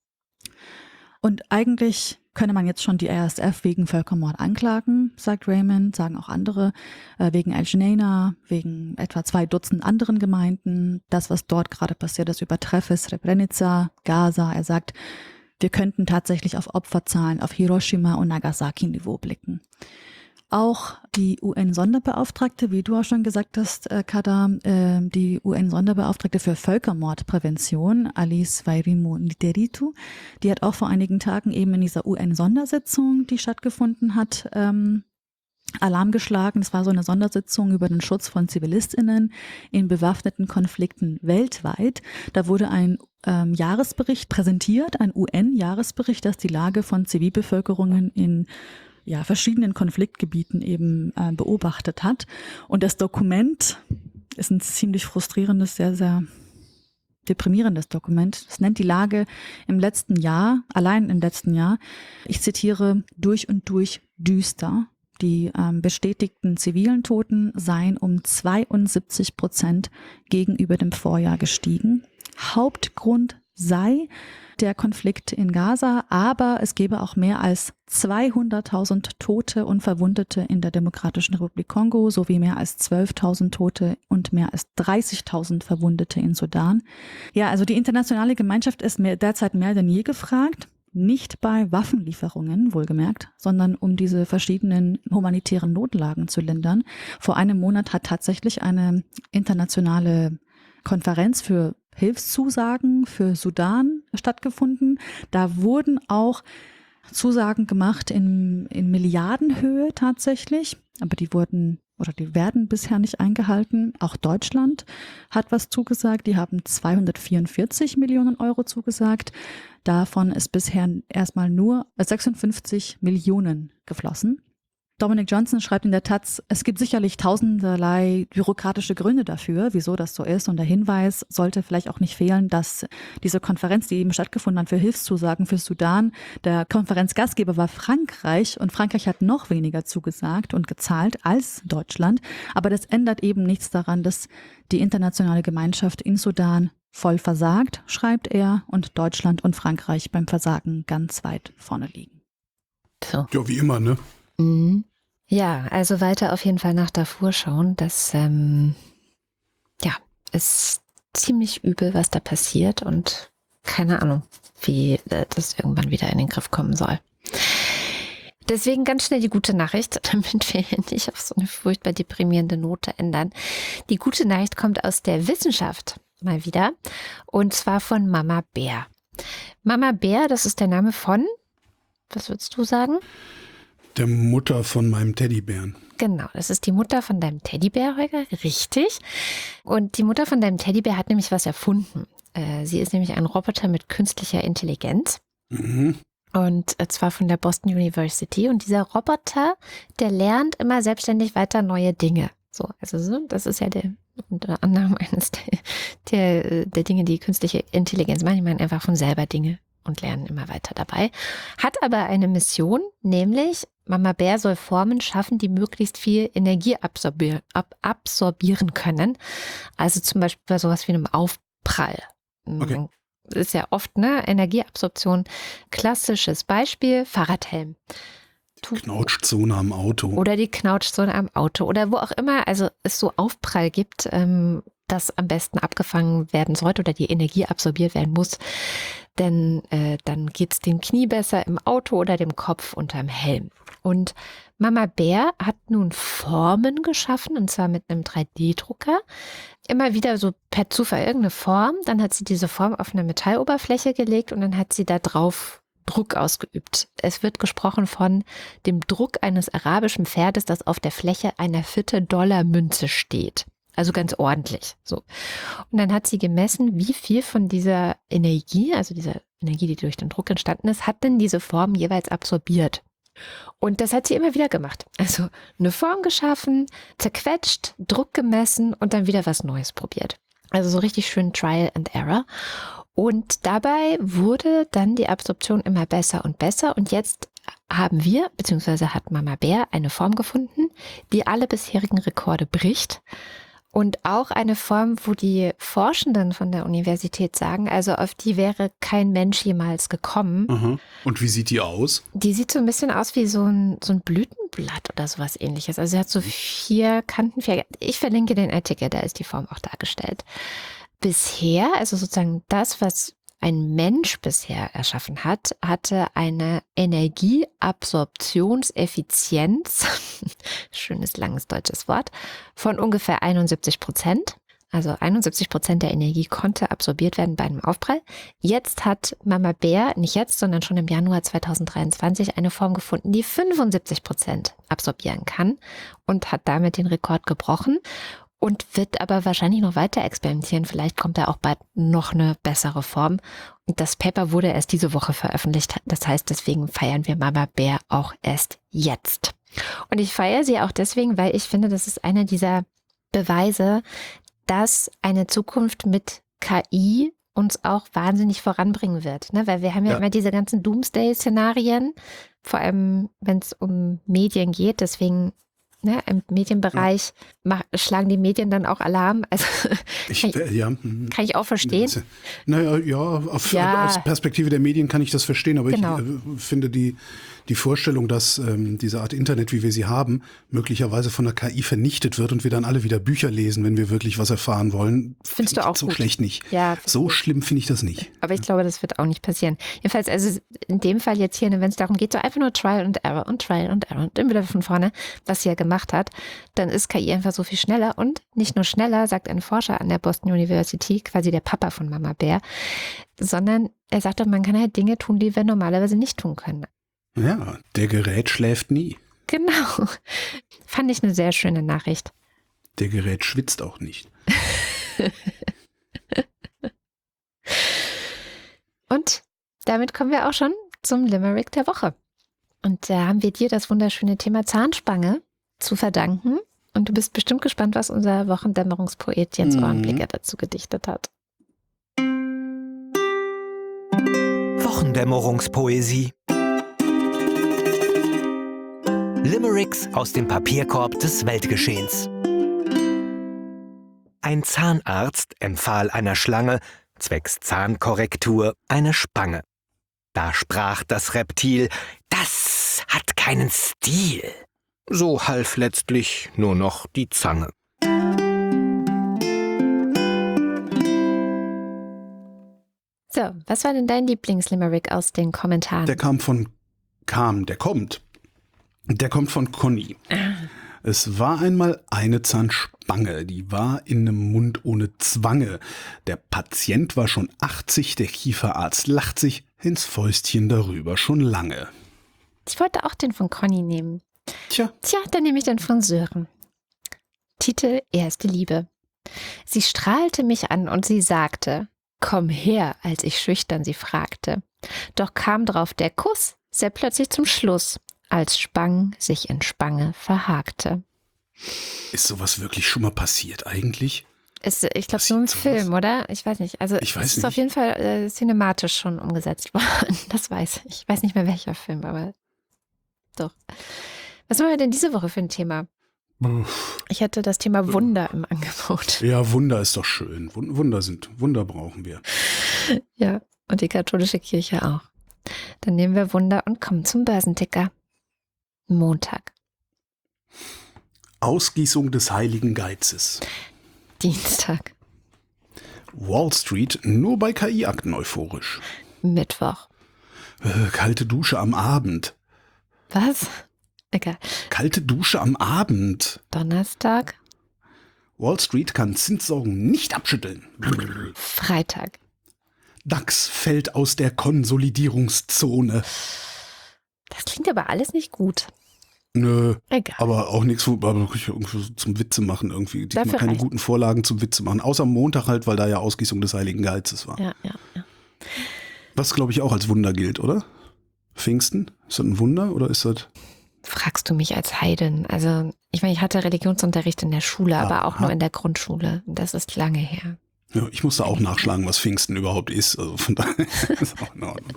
Und eigentlich könne man jetzt schon die R S F wegen Völkermord anklagen, sagt Raymond, sagen auch andere, äh, wegen Al-Junaynah, wegen etwa zwei Dutzend anderen Gemeinden. Das, was dort gerade passiert ist, übertreffe Srebrenica, Gaza. Er sagt, wir könnten tatsächlich auf Opferzahlen auf Hiroshima- und Nagasaki-Niveau blicken. Auch die U N-Sonderbeauftragte, wie du auch schon gesagt hast, äh, Kada, äh, die U N-Sonderbeauftragte für Völkermordprävention, Alice Wairimu-Nderitu, die hat auch vor einigen Tagen eben in dieser U N-Sondersitzung, die stattgefunden hat, ähm, Alarm geschlagen. Es war so eine Sondersitzung über den Schutz von ZivilistInnen in bewaffneten Konflikten weltweit. Da wurde ein ähm, Jahresbericht präsentiert, ein U N-Jahresbericht, das die Lage von Zivilbevölkerungen in ja, verschiedenen Konfliktgebieten eben äh, beobachtet hat. Und das Dokument ist ein ziemlich frustrierendes, sehr, sehr deprimierendes Dokument. Es nennt die Lage im letzten Jahr, allein im letzten Jahr, ich zitiere, durch und durch düster. Die ähm, bestätigten zivilen Toten seien um zweiundsiebzig Prozent gegenüber dem Vorjahr gestiegen. Hauptgrund sei der Konflikt in Gaza, aber es gebe auch mehr als zweihunderttausend Tote und Verwundete in der Demokratischen Republik Kongo sowie mehr als zwölftausend Tote und mehr als dreißigtausend Verwundete in Sudan. Ja, also die internationale Gemeinschaft ist mehr, derzeit mehr denn je gefragt, nicht bei Waffenlieferungen, wohlgemerkt, sondern um diese verschiedenen humanitären Notlagen zu lindern. Vor einem Monat hat tatsächlich eine internationale Konferenz für Hilfszusagen für Sudan stattgefunden. Da wurden auch Zusagen gemacht in, in Milliardenhöhe tatsächlich, aber die wurden oder die werden bisher nicht eingehalten. Auch Deutschland hat was zugesagt. Die haben zweihundertvierundvierzig Millionen Euro zugesagt. Davon ist bisher erstmal nur sechsundfünfzig Millionen geflossen. Dominic Johnson schreibt in der Taz, es gibt sicherlich tausenderlei bürokratische Gründe dafür, wieso das so ist. Und der Hinweis sollte vielleicht auch nicht fehlen, dass diese Konferenz, die eben stattgefunden hat für Hilfszusagen für Sudan, der Konferenzgastgeber war Frankreich und Frankreich hat noch weniger zugesagt und gezahlt als Deutschland. Aber das ändert eben nichts daran, dass die internationale Gemeinschaft in Sudan voll versagt, schreibt er, und Deutschland und Frankreich beim Versagen ganz weit vorne liegen. So. Ja, wie immer, ne? Mhm. Ja, also weiter auf jeden Fall nach Darfur schauen. Das ähm, ja, ist ziemlich übel, was da passiert und keine Ahnung, wie äh, das irgendwann wieder in den Griff kommen soll. Deswegen ganz schnell die gute Nachricht, damit wir hier nicht auf so eine furchtbar deprimierende Note ändern. Die gute Nachricht kommt aus der Wissenschaft mal wieder und zwar von Mama Bär. Mama Bär, das ist der Name von, was würdest du sagen? Der Mutter von meinem Teddybären. Genau, das ist die Mutter von deinem Teddybär, Holger, richtig. Und die Mutter von deinem Teddybär hat nämlich was erfunden. Äh, sie ist nämlich ein Roboter mit künstlicher Intelligenz. Mhm. Und zwar von der Boston University. Und dieser Roboter, der lernt immer selbstständig weiter neue Dinge. So, also so, das ist ja der unter anderem eines der, der, der Dinge, die künstliche Intelligenz machen. Die machen einfach von selber Dinge und lernen immer weiter dabei. Hat aber eine Mission, nämlich Mama Bär soll Formen schaffen, die möglichst viel Energie absorbieren, ab, absorbieren können. Also zum Beispiel bei sowas wie einem Aufprall. Okay. Das ist ja oft, ne, Energieabsorption. Klassisches Beispiel, Fahrradhelm. Knautschzone am Auto. Oder die Knautschzone am Auto oder wo auch immer, also es so Aufprall gibt, ähm, das am besten abgefangen werden sollte oder die Energie absorbiert werden muss. Denn äh, dann geht es dem Knie besser im Auto oder dem Kopf unterm Helm. Und Mama Bär hat nun Formen geschaffen, und zwar mit einem drei D Drucker. Immer wieder so per Zufall irgendeine Form. Dann hat sie diese Form auf eine Metalloberfläche gelegt und dann hat sie da drauf Druck ausgeübt. Es wird gesprochen von dem Druck eines arabischen Pferdes, das auf der Fläche einer Vierte-Dollar-Münze steht. Also ganz ordentlich. So. Und dann hat sie gemessen, wie viel von dieser Energie, also dieser Energie, die durch den Druck entstanden ist, hat denn diese Form jeweils absorbiert. Und das hat sie immer wieder gemacht. Also eine Form geschaffen, zerquetscht, Druck gemessen und dann wieder was Neues probiert. Also so richtig schön Trial and Error. Und dabei wurde dann die Absorption immer besser und besser. Und jetzt haben wir, beziehungsweise hat Mama Bär eine Form gefunden, die alle bisherigen Rekorde bricht. Und auch eine Form, wo die Forschenden von der Universität sagen, also auf die wäre kein Mensch jemals gekommen. Aha. Und wie sieht die aus? Die sieht so ein bisschen aus wie so ein, so ein Blütenblatt oder sowas ähnliches. Also sie hat so vier Kanten, vier, ich verlinke den Artikel, da ist die Form auch dargestellt. Bisher, also sozusagen das, was ein Mensch bisher erschaffen hat, hatte eine Energieabsorptionseffizienz, schönes langes deutsches Wort, von ungefähr einundsiebzig Prozent. Also einundsiebzig Prozent der Energie konnte absorbiert werden bei einem Aufprall. Jetzt hat Mama Bär, nicht jetzt, sondern schon im Januar zweitausenddreiundzwanzig, eine Form gefunden, die fünfundsiebzig Prozent absorbieren kann und hat damit den Rekord gebrochen. Und wird aber wahrscheinlich noch weiter experimentieren. Vielleicht kommt da auch bald noch eine bessere Form. Und das Paper wurde erst diese Woche veröffentlicht. Das heißt, deswegen feiern wir Mama Bär auch erst jetzt. Und ich feiere sie auch deswegen, weil ich finde, das ist einer dieser Beweise, dass eine Zukunft mit K I uns auch wahnsinnig voranbringen wird. Ne? Weil wir haben ja, ja immer diese ganzen Doomsday-Szenarien, vor allem wenn es um Medien geht. Deswegen Ne, im Medienbereich mach, schlagen die Medien dann auch Alarm. Also ich, kann, ich, äh, ja. kann ich auch verstehen. Naja, ja, auf, ja. aus Perspektive der Medien kann ich das verstehen, aber genau. ich äh, finde die, die Vorstellung, dass ähm, diese Art Internet, wie wir sie haben, möglicherweise von der K I vernichtet wird und wir dann alle wieder Bücher lesen, wenn wir wirklich was erfahren wollen. Findest du auch so gut? schlecht nicht. Ja, so schlimm finde ich das nicht. Aber ich glaube, das wird auch nicht passieren. Jedenfalls, also in dem Fall jetzt hier, wenn es darum geht, so einfach nur Trial and Error und Trial and Error und immer wieder von vorne, was sie ja gemacht hat, dann ist K I einfach so viel schneller und nicht nur schneller, sagt ein Forscher an der Boston University, quasi der Papa von Mama Bär, sondern er sagt doch, man kann halt Dinge tun, die wir normalerweise nicht tun können. Ja, der Gerät schläft nie. Genau. Fand ich eine sehr schöne Nachricht. Der Gerät schwitzt auch nicht. Und damit kommen wir auch schon zum Limerick der Woche. Und da haben wir dir das wunderschöne Thema Zahnspange zu verdanken. Und du bist bestimmt gespannt, was unser Wochendämmerungspoet Jens Mhm. Ohrenblicker dazu gedichtet hat. Wochendämmerungspoesie. Limericks aus dem Papierkorb des Weltgeschehens. Ein Zahnarzt empfahl einer Schlange zwecks Zahnkorrektur eine Spange. Da sprach das Reptil: Das hat keinen Stil. So half letztlich nur noch die Zange. So, was war denn dein Lieblingslimerick aus den Kommentaren? Der kam von, kam, der kommt. Der kommt von Conny. Es war einmal eine Zahnspange, die war in einem Mund ohne Zwange. Der Patient war schon achtzig, der Kieferarzt lacht sich ins Fäustchen darüber schon lange. Ich wollte auch den von Conny nehmen. Tja. Tja, dann nehme ich den von Sören. Titel: Erste Liebe. Sie strahlte mich an und sie sagte: Komm her, als ich schüchtern sie fragte. Doch kam drauf der Kuss sehr plötzlich zum Schluss, als Spang sich in Spange verhakte. Ist sowas wirklich schon mal passiert eigentlich? Ist, ich glaube, Was so ein sowas? Film, oder? Ich weiß nicht. Also Ich weiß es ist nicht. auf jeden Fall äh, cinematisch schon umgesetzt worden. Das weiß ich. Ich weiß nicht mehr welcher Film, aber doch. Was haben wir denn diese Woche für ein Thema? Uff. Ich hätte das Thema Wunder im Angebot. Ja, Wunder ist doch schön. Wun- Wunder sind, Wunder brauchen wir. Ja, und die katholische Kirche auch. Dann nehmen wir Wunder und kommen zum Börsenticker. Montag, Ausgießung des heiligen Geizes. Dienstag, Wall Street nur bei K I-Akten euphorisch. Mittwoch. Äh, kalte Dusche am Abend. Was? Egal. Kalte Dusche am Abend. Donnerstag, Wall Street kann Zinssorgen nicht abschütteln. Freitag. DAX fällt aus der Konsolidierungszone. Das klingt aber alles nicht gut. Nö, Egal. aber auch nichts wo- aber wirklich irgendwie zum Witze machen irgendwie. Diesmal Dafür keine reicht. guten Vorlagen zum Witze machen. Außer Montag halt, weil da ja Ausgießung des heiligen Geizes war. Ja, ja, ja. Was, glaube ich, auch als Wunder gilt, oder? Pfingsten? Ist das ein Wunder oder ist das... Fragst du mich als Heidin? Also, ich meine, ich hatte Religionsunterricht in der Schule, aber auch Aha. nur in der Grundschule. Das ist lange her. Ja, ich musste auch nachschlagen, was Pfingsten überhaupt ist. Also von daher ist auch in Ordnung.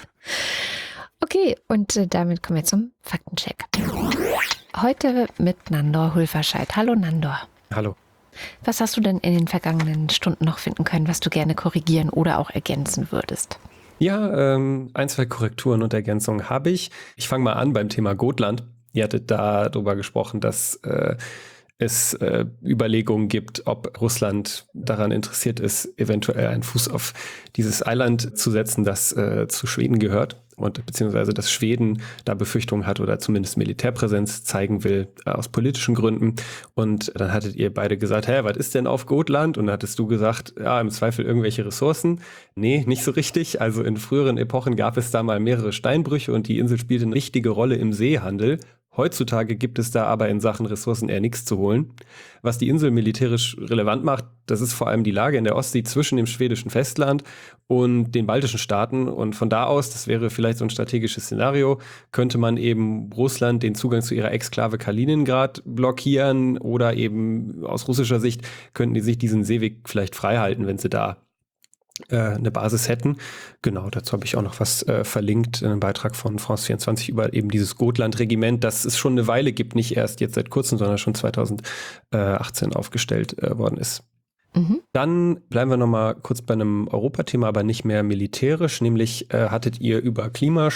Okay, und äh, damit kommen wir zum Faktencheck. Heute mit Nandor Hulverscheid. Hallo Nandor. Hallo. Was hast du denn in den vergangenen Stunden noch finden können, was du gerne korrigieren oder auch ergänzen würdest? Ja, ähm, ein, zwei Korrekturen und Ergänzungen habe ich. Ich fange mal an beim Thema Gotland. Ihr hattet da darüber gesprochen, dass äh, es äh, Überlegungen gibt, ob Russland daran interessiert ist, eventuell einen Fuß auf dieses Eiland zu setzen, das äh, zu Schweden gehört. Und beziehungsweise dass Schweden da Befürchtungen hat oder zumindest Militärpräsenz zeigen will, äh, aus politischen Gründen. Und dann hattet ihr beide gesagt, hä, was ist denn auf Gotland? Und dann hattest du gesagt, ja, im Zweifel irgendwelche Ressourcen. Nee, nicht so richtig. Also in früheren Epochen gab es da mal mehrere Steinbrüche und die Insel spielte eine wichtige Rolle im Seehandel. Heutzutage gibt es da aber in Sachen Ressourcen eher nichts zu holen. Was die Insel militärisch relevant macht, das ist vor allem die Lage in der Ostsee zwischen dem schwedischen Festland und den baltischen Staaten. Und von da aus, das wäre vielleicht so ein strategisches Szenario, könnte man eben Russland den Zugang zu ihrer Exklave Kaliningrad blockieren oder eben aus russischer Sicht könnten die sich diesen Seeweg vielleicht frei halten, wenn sie da äh, eine Basis hätten. Genau, dazu habe ich auch noch was äh, verlinkt, einen Beitrag von France vierundzwanzig über eben dieses Gotland-Regiment, das es schon eine Weile gibt, nicht erst jetzt seit kurzem, sondern schon zweitausendachtzehn aufgestellt äh, worden ist. Mhm. Dann bleiben wir nochmal kurz bei einem Europathema, aber nicht mehr militärisch. Nämlich äh, hattet ihr über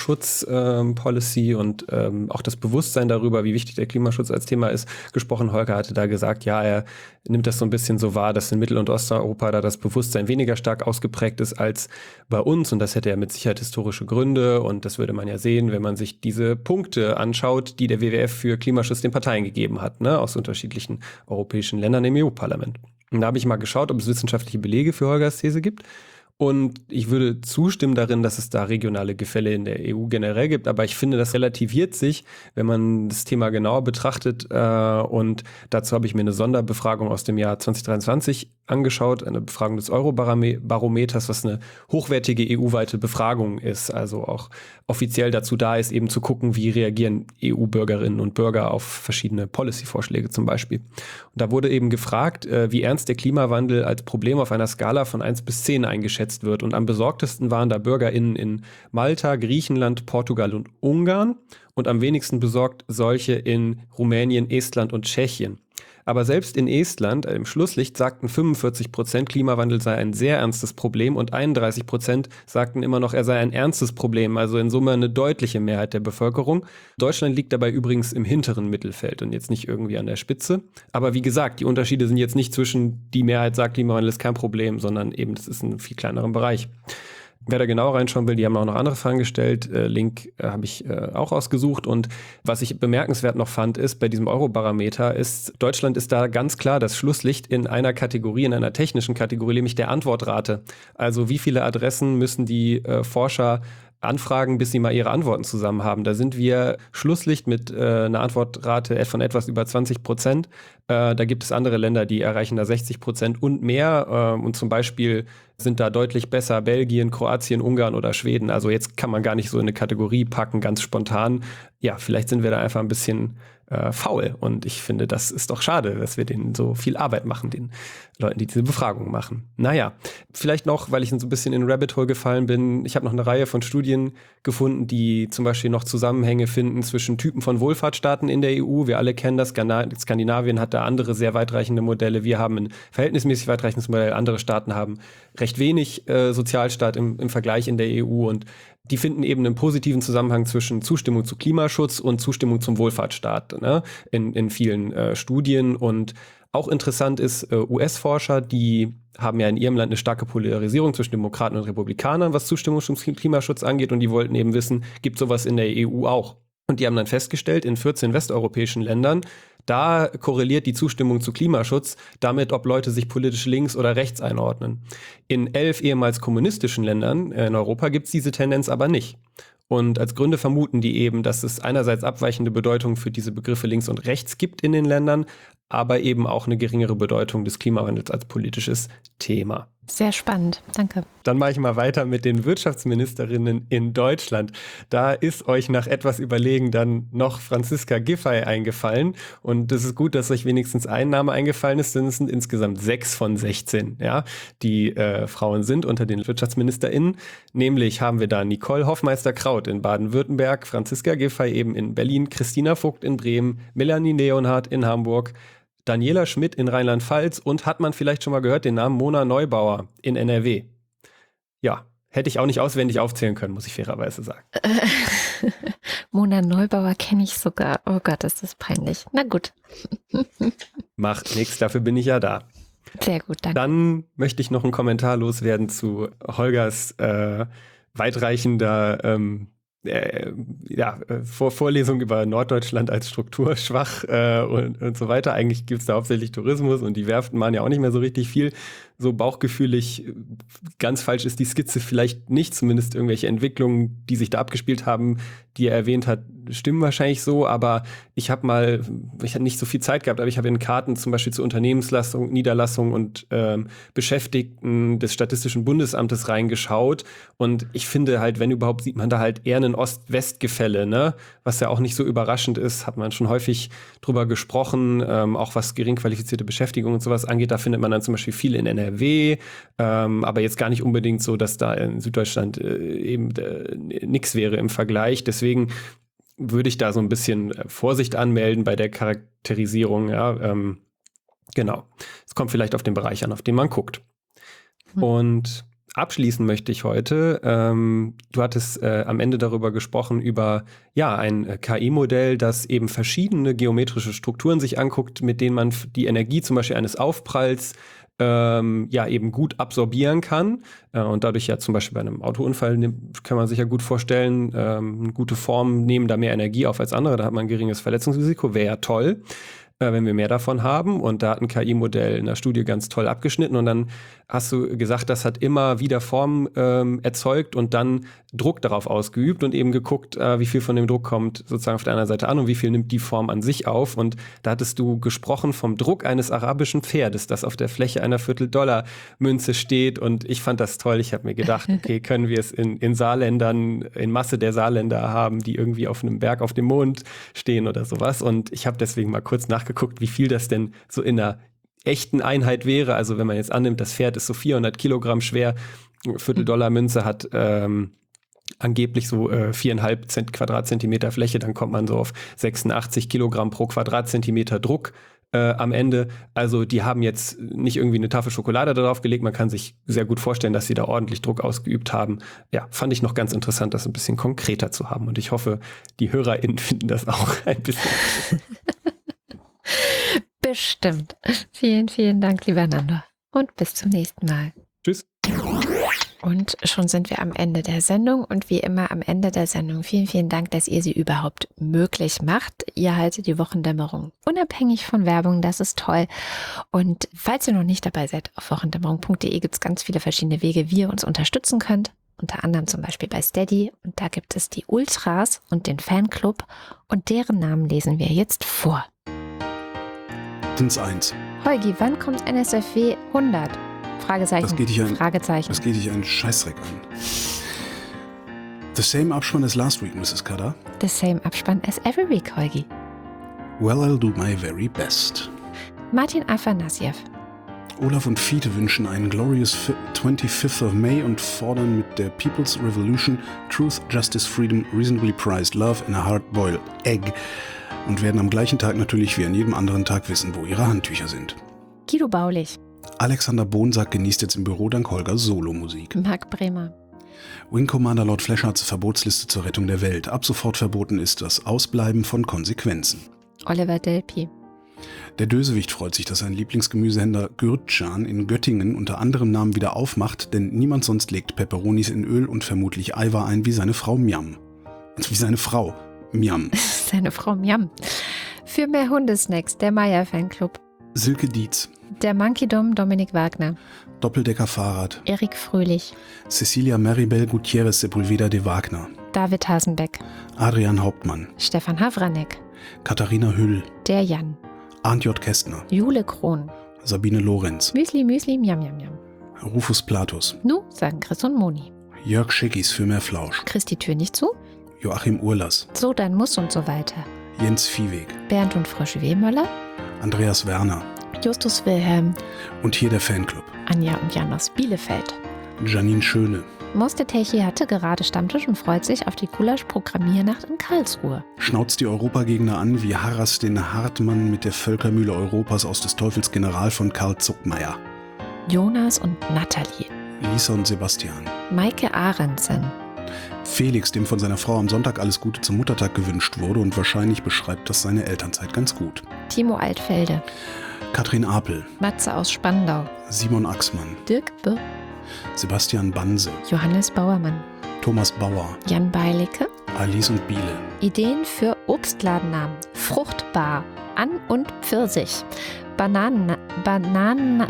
Klimaschutz-Policy ähm, und ähm, auch das Bewusstsein darüber, wie wichtig der Klimaschutz als Thema ist, gesprochen. Holger hatte da gesagt, ja, er nimmt das so ein bisschen so wahr, dass in Mittel- und Osteuropa da das Bewusstsein weniger stark ausgeprägt ist als bei uns. Und das hätte ja mit Sicherheit historische Gründe. Und das würde man ja sehen, wenn man sich diese Punkte anschaut, die der W W F für Klimaschutz den Parteien gegeben hat, ne, aus unterschiedlichen europäischen Ländern im E U-Parlament. Und da habe ich mal geschaut, ob es wissenschaftliche Belege für Holgers These gibt. Und ich würde zustimmen darin, dass es da regionale Gefälle in der E U generell gibt. Aber ich finde, das relativiert sich, wenn man das Thema genauer betrachtet. Äh, und dazu habe ich mir eine Sonderbefragung aus dem Jahr zwanzig dreiundzwanzig angeschaut. Eine Befragung des Eurobarometers, was eine hochwertige E U-weite Befragung ist. Also auch offiziell dazu da ist, eben zu gucken, wie reagieren E U-Bürgerinnen und Bürger auf verschiedene Policy-Vorschläge zum Beispiel. Und da wurde eben gefragt, äh, wie ernst der Klimawandel als Problem auf einer Skala von eins bis zehn eingeschätzt wird. Und am besorgtesten waren da BürgerInnen in Malta, Griechenland, Portugal und Ungarn und am wenigsten besorgt solche in Rumänien, Estland und Tschechien. Aber selbst in Estland, im Schlusslicht, sagten fünfundvierzig Prozent, Klimawandel sei ein sehr ernstes Problem und einunddreißig Prozent sagten immer noch, er sei ein ernstes Problem, also in Summe eine deutliche Mehrheit der Bevölkerung. Deutschland liegt dabei übrigens im hinteren Mittelfeld und jetzt nicht irgendwie an der Spitze. Aber wie gesagt, die Unterschiede sind jetzt nicht zwischen die Mehrheit sagt, Klimawandel ist kein Problem, sondern eben, das ist ein viel kleinerer Bereich. Wer da genau reinschauen will, die haben auch noch andere Fragen gestellt. Äh, Link äh, habe ich äh, auch ausgesucht. Und was ich bemerkenswert noch fand, ist, bei diesem Eurobarometer ist, Deutschland ist da ganz klar das Schlusslicht in einer Kategorie, in einer technischen Kategorie, nämlich der Antwortrate. Also wie viele Adressen müssen die äh, Forscher anfragen, bis sie mal ihre Antworten zusammen haben. Da sind wir Schlusslicht mit äh, einer Antwortrate von etwas über zwanzig Prozent. Äh, da gibt es andere Länder, die erreichen da sechzig Prozent und mehr. Äh, und zum Beispiel sind da deutlich besser Belgien, Kroatien, Ungarn oder Schweden. Also jetzt kann man gar nicht so in eine Kategorie packen, ganz spontan. Ja, vielleicht sind wir da einfach ein bisschen äh, faul. Und ich finde, das ist doch schade, dass wir denen so viel Arbeit machen, den Leuten, die diese Befragung machen. Naja, vielleicht noch, weil ich so ein bisschen in Rabbit Hole gefallen bin, ich habe noch eine Reihe von Studien gefunden, die zum Beispiel noch Zusammenhänge finden zwischen Typen von Wohlfahrtsstaaten in der E U. Wir alle kennen das, Skandinavien hat da andere sehr weitreichende Modelle. Wir haben ein verhältnismäßig weitreichendes Modell, andere Staaten haben recht wenig äh, Sozialstaat im, im Vergleich in der E U und die finden eben einen positiven Zusammenhang zwischen Zustimmung zu Klimaschutz und Zustimmung zum Wohlfahrtsstaat, ne? in, in vielen äh, Studien. Und auch interessant ist, äh, U S-Forscher, die haben ja in ihrem Land eine starke Polarisierung zwischen Demokraten und Republikanern, was Zustimmung zum Klimaschutz angeht. Und die wollten eben wissen, gibt sowas in der E U auch? Und die haben dann festgestellt, in vierzehn westeuropäischen Ländern, da korreliert die Zustimmung zu Klimaschutz damit, ob Leute sich politisch links oder rechts einordnen. In elf ehemals kommunistischen Ländern in Europa gibt es diese Tendenz aber nicht. Und als Gründe vermuten die eben, dass es einerseits abweichende Bedeutung für diese Begriffe links und rechts gibt in den Ländern, aber eben auch eine geringere Bedeutung des Klimawandels als politisches Thema. Sehr spannend, danke. Dann mache ich mal weiter mit den Wirtschaftsministerinnen in Deutschland. Da ist euch nach etwas Überlegen dann noch Franziska Giffey eingefallen. Und es ist gut, dass euch wenigstens ein Name eingefallen ist, denn es sind insgesamt sechs von sechzehn, ja, die äh, Frauen sind unter den WirtschaftsministerInnen. Nämlich haben wir da Nicole Hoffmeister-Kraut in Baden-Württemberg, Franziska Giffey eben in Berlin, Christina Vogt in Bremen, Melanie Leonhardt in Hamburg, Daniela Schmidt in Rheinland-Pfalz und hat man vielleicht schon mal gehört, den Namen Mona Neubauer in N R W. Ja, hätte ich auch nicht auswendig aufzählen können, muss ich fairerweise sagen. Mona Neubauer kenne ich sogar. Oh Gott, ist das peinlich. Na gut. Macht nichts, dafür bin ich ja da. Sehr gut, danke. Dann möchte ich noch einen Kommentar loswerden zu Holgers äh, weitreichender ähm, Äh, ja, Vor Vorlesung über Norddeutschland als strukturschwach äh, und, und so weiter. Eigentlich gibt es da hauptsächlich Tourismus und die Werften machen ja auch nicht mehr so richtig viel. So bauchgefühlig, ganz falsch ist die Skizze vielleicht nicht, zumindest irgendwelche Entwicklungen, die sich da abgespielt haben, die er erwähnt hat, stimmen wahrscheinlich so, aber ich habe mal, ich hatte nicht so viel Zeit gehabt, aber ich habe in Karten zum Beispiel zu Unternehmenslassung, Niederlassung und ähm, Beschäftigten des Statistischen Bundesamtes reingeschaut und ich finde halt, wenn überhaupt, sieht man da halt eher ein Ost-West-Gefälle, ne? Was ja auch nicht so überraschend ist, hat man schon häufig drüber gesprochen, ähm, auch was gering qualifizierte Beschäftigung und sowas angeht, da findet man dann zum Beispiel viel in N R W, ähm, aber jetzt gar nicht unbedingt so, dass da in Süddeutschland äh, eben äh, nix wäre im Vergleich, deswegen würde ich da so ein bisschen Vorsicht anmelden bei der Charakterisierung, ja, ähm, genau. Es kommt vielleicht auf den Bereich an, auf den man guckt. Mhm. Und abschließen möchte ich heute, ähm, du hattest äh, am Ende darüber gesprochen, über ja ein äh, K I-Modell, das eben verschiedene geometrische Strukturen sich anguckt, mit denen man die Energie zum Beispiel eines Aufpralls Ähm, ja eben gut absorbieren kann äh, und dadurch ja zum Beispiel bei einem Autounfall kann man sich ja gut vorstellen, ähm, gute Formen nehmen da mehr Energie auf als andere, da hat man ein geringes Verletzungsrisiko, wäre ja toll, äh, wenn wir mehr davon haben und da hat ein K I-Modell in der Studie ganz toll abgeschnitten und dann hast du gesagt, das hat immer wieder Formen ähm, erzeugt und dann Druck darauf ausgeübt und eben geguckt, äh, wie viel von dem Druck kommt sozusagen auf der anderen Seite an und wie viel nimmt die Form an sich auf und da hattest du gesprochen vom Druck eines arabischen Pferdes, das auf der Fläche einer Viertel-Dollar-Münze steht und ich fand das toll, ich habe mir gedacht, okay, können wir es in, in Saarländern, in Masse der Saarländer haben, die irgendwie auf einem Berg auf dem Mond stehen oder sowas und ich habe deswegen mal kurz nachgeguckt, wie viel das denn so in einer echten Einheit wäre, also wenn man jetzt annimmt, das Pferd ist so vierhundert Kilogramm schwer, Viertel-Dollar-Münze hat ähm, angeblich so äh, viereinhalb Zent Quadratzentimeter Fläche, dann kommt man so auf sechsundachtzig Kilogramm pro Quadratzentimeter Druck äh, am Ende. Also die haben jetzt nicht irgendwie eine Tafel Schokolade darauf gelegt, man kann sich sehr gut vorstellen, dass sie da ordentlich Druck ausgeübt haben. Ja, fand ich noch ganz interessant, das ein bisschen konkreter zu haben und ich hoffe, die HörerInnen finden das auch ein bisschen Bestimmt. Vielen, vielen Dank, lieber Nando. Und bis zum nächsten Mal. Tschüss. Und schon sind wir am Ende der Sendung und wie immer am Ende der Sendung vielen, vielen Dank, dass ihr sie überhaupt möglich macht. Ihr haltet die Wochendämmerung unabhängig von Werbung, das ist toll. Und falls ihr noch nicht dabei seid, auf wochendämmerung punkt de gibt es ganz viele verschiedene Wege, wie ihr uns unterstützen könnt. Unter anderem zum Beispiel bei Steady und da gibt es die Ultras und den Fanclub und deren Namen lesen wir jetzt vor. eins. Holgi, wann kommt N S F W hundert? Fragezeichen, das geht dich ein, Fragezeichen. Das geht dich einen Scheißdreck an. The same Abspann as last week, Missus Cutter. The same Abspann as every week, Holgi. Well, I'll do my very best. Martin Afanassjew. Olaf und Fiete wünschen einen glorious twenty-fifth of May und fordern mit der People's Revolution Truth, Justice, Freedom, Reasonably Priced Love in a Hard-Boiled Egg und werden am gleichen Tag natürlich wie an jedem anderen Tag wissen, wo ihre Handtücher sind. Guido Baulich. Alexander Bonsack genießt jetzt im Büro dank Holgers Solomusik. Marc Bremer. Wing Commander Lord Flashards Verbotsliste zur Rettung der Welt. Ab sofort verboten ist das Ausbleiben von Konsequenzen. Oliver Delpi. Der Dösewicht freut sich, dass sein Lieblingsgemüsehändler Gürtschan in Göttingen unter anderem Namen wieder aufmacht, denn niemand sonst legt Peperonis in Öl und vermutlich Eiweiß ein wie seine Frau Miam. Wie seine Frau Miam. Seine Frau Miam. Für mehr Hundesnacks, der Meier Fanclub. Silke Dietz. Der Monkeydom Dominik Wagner. Doppeldecker-Fahrrad. Erik Fröhlich. Cecilia Maribel Gutierrez Sepulveda de Wagner. David Hasenbeck. Adrian Hauptmann. Stefan Havranek. Katharina Hüll. Der Jan. Arndt J. Kästner. Jule Krohn. Sabine Lorenz. Müsli, Müsli, Miam, Miam, Miam. Rufus Platus. Nu, sagen Chris und Moni. Jörg Schickis für mehr Flausch. Kriegst die Tür nicht zu? Joachim Urlas. So, dann muss und so weiter. Jens Viehweg. Bernd und Frösche Wehmöller. Andreas Werner. Justus Wilhelm. Und hier der Fanclub. Anja und Jan aus Bielefeld. Janine Schöne. Moste Techi hatte gerade Stammtisch und freut sich auf die Gulasch-Programmiernacht in Karlsruhe. Schnauzt die Europagegner an wie Harras den Hartmann mit der Völkermühle Europas aus des Teufels General von Karl Zuckmeier. Jonas und Nathalie. Lisa und Sebastian. Maike Ahrendsen. Felix, dem von seiner Frau am Sonntag alles Gute zum Muttertag gewünscht wurde und wahrscheinlich beschreibt das seine Elternzeit ganz gut. Timo Altfelde. Katrin Apel. Matze aus Spandau. Simon Axmann. Dirk Birr. Sebastian Banse. Johannes Bauermann. Thomas Bauer. Jan Beilicke. Alice und Biele. Ideen für Obstladennamen. Fruchtbar. An und Pfirsich. Bananen. Bananen.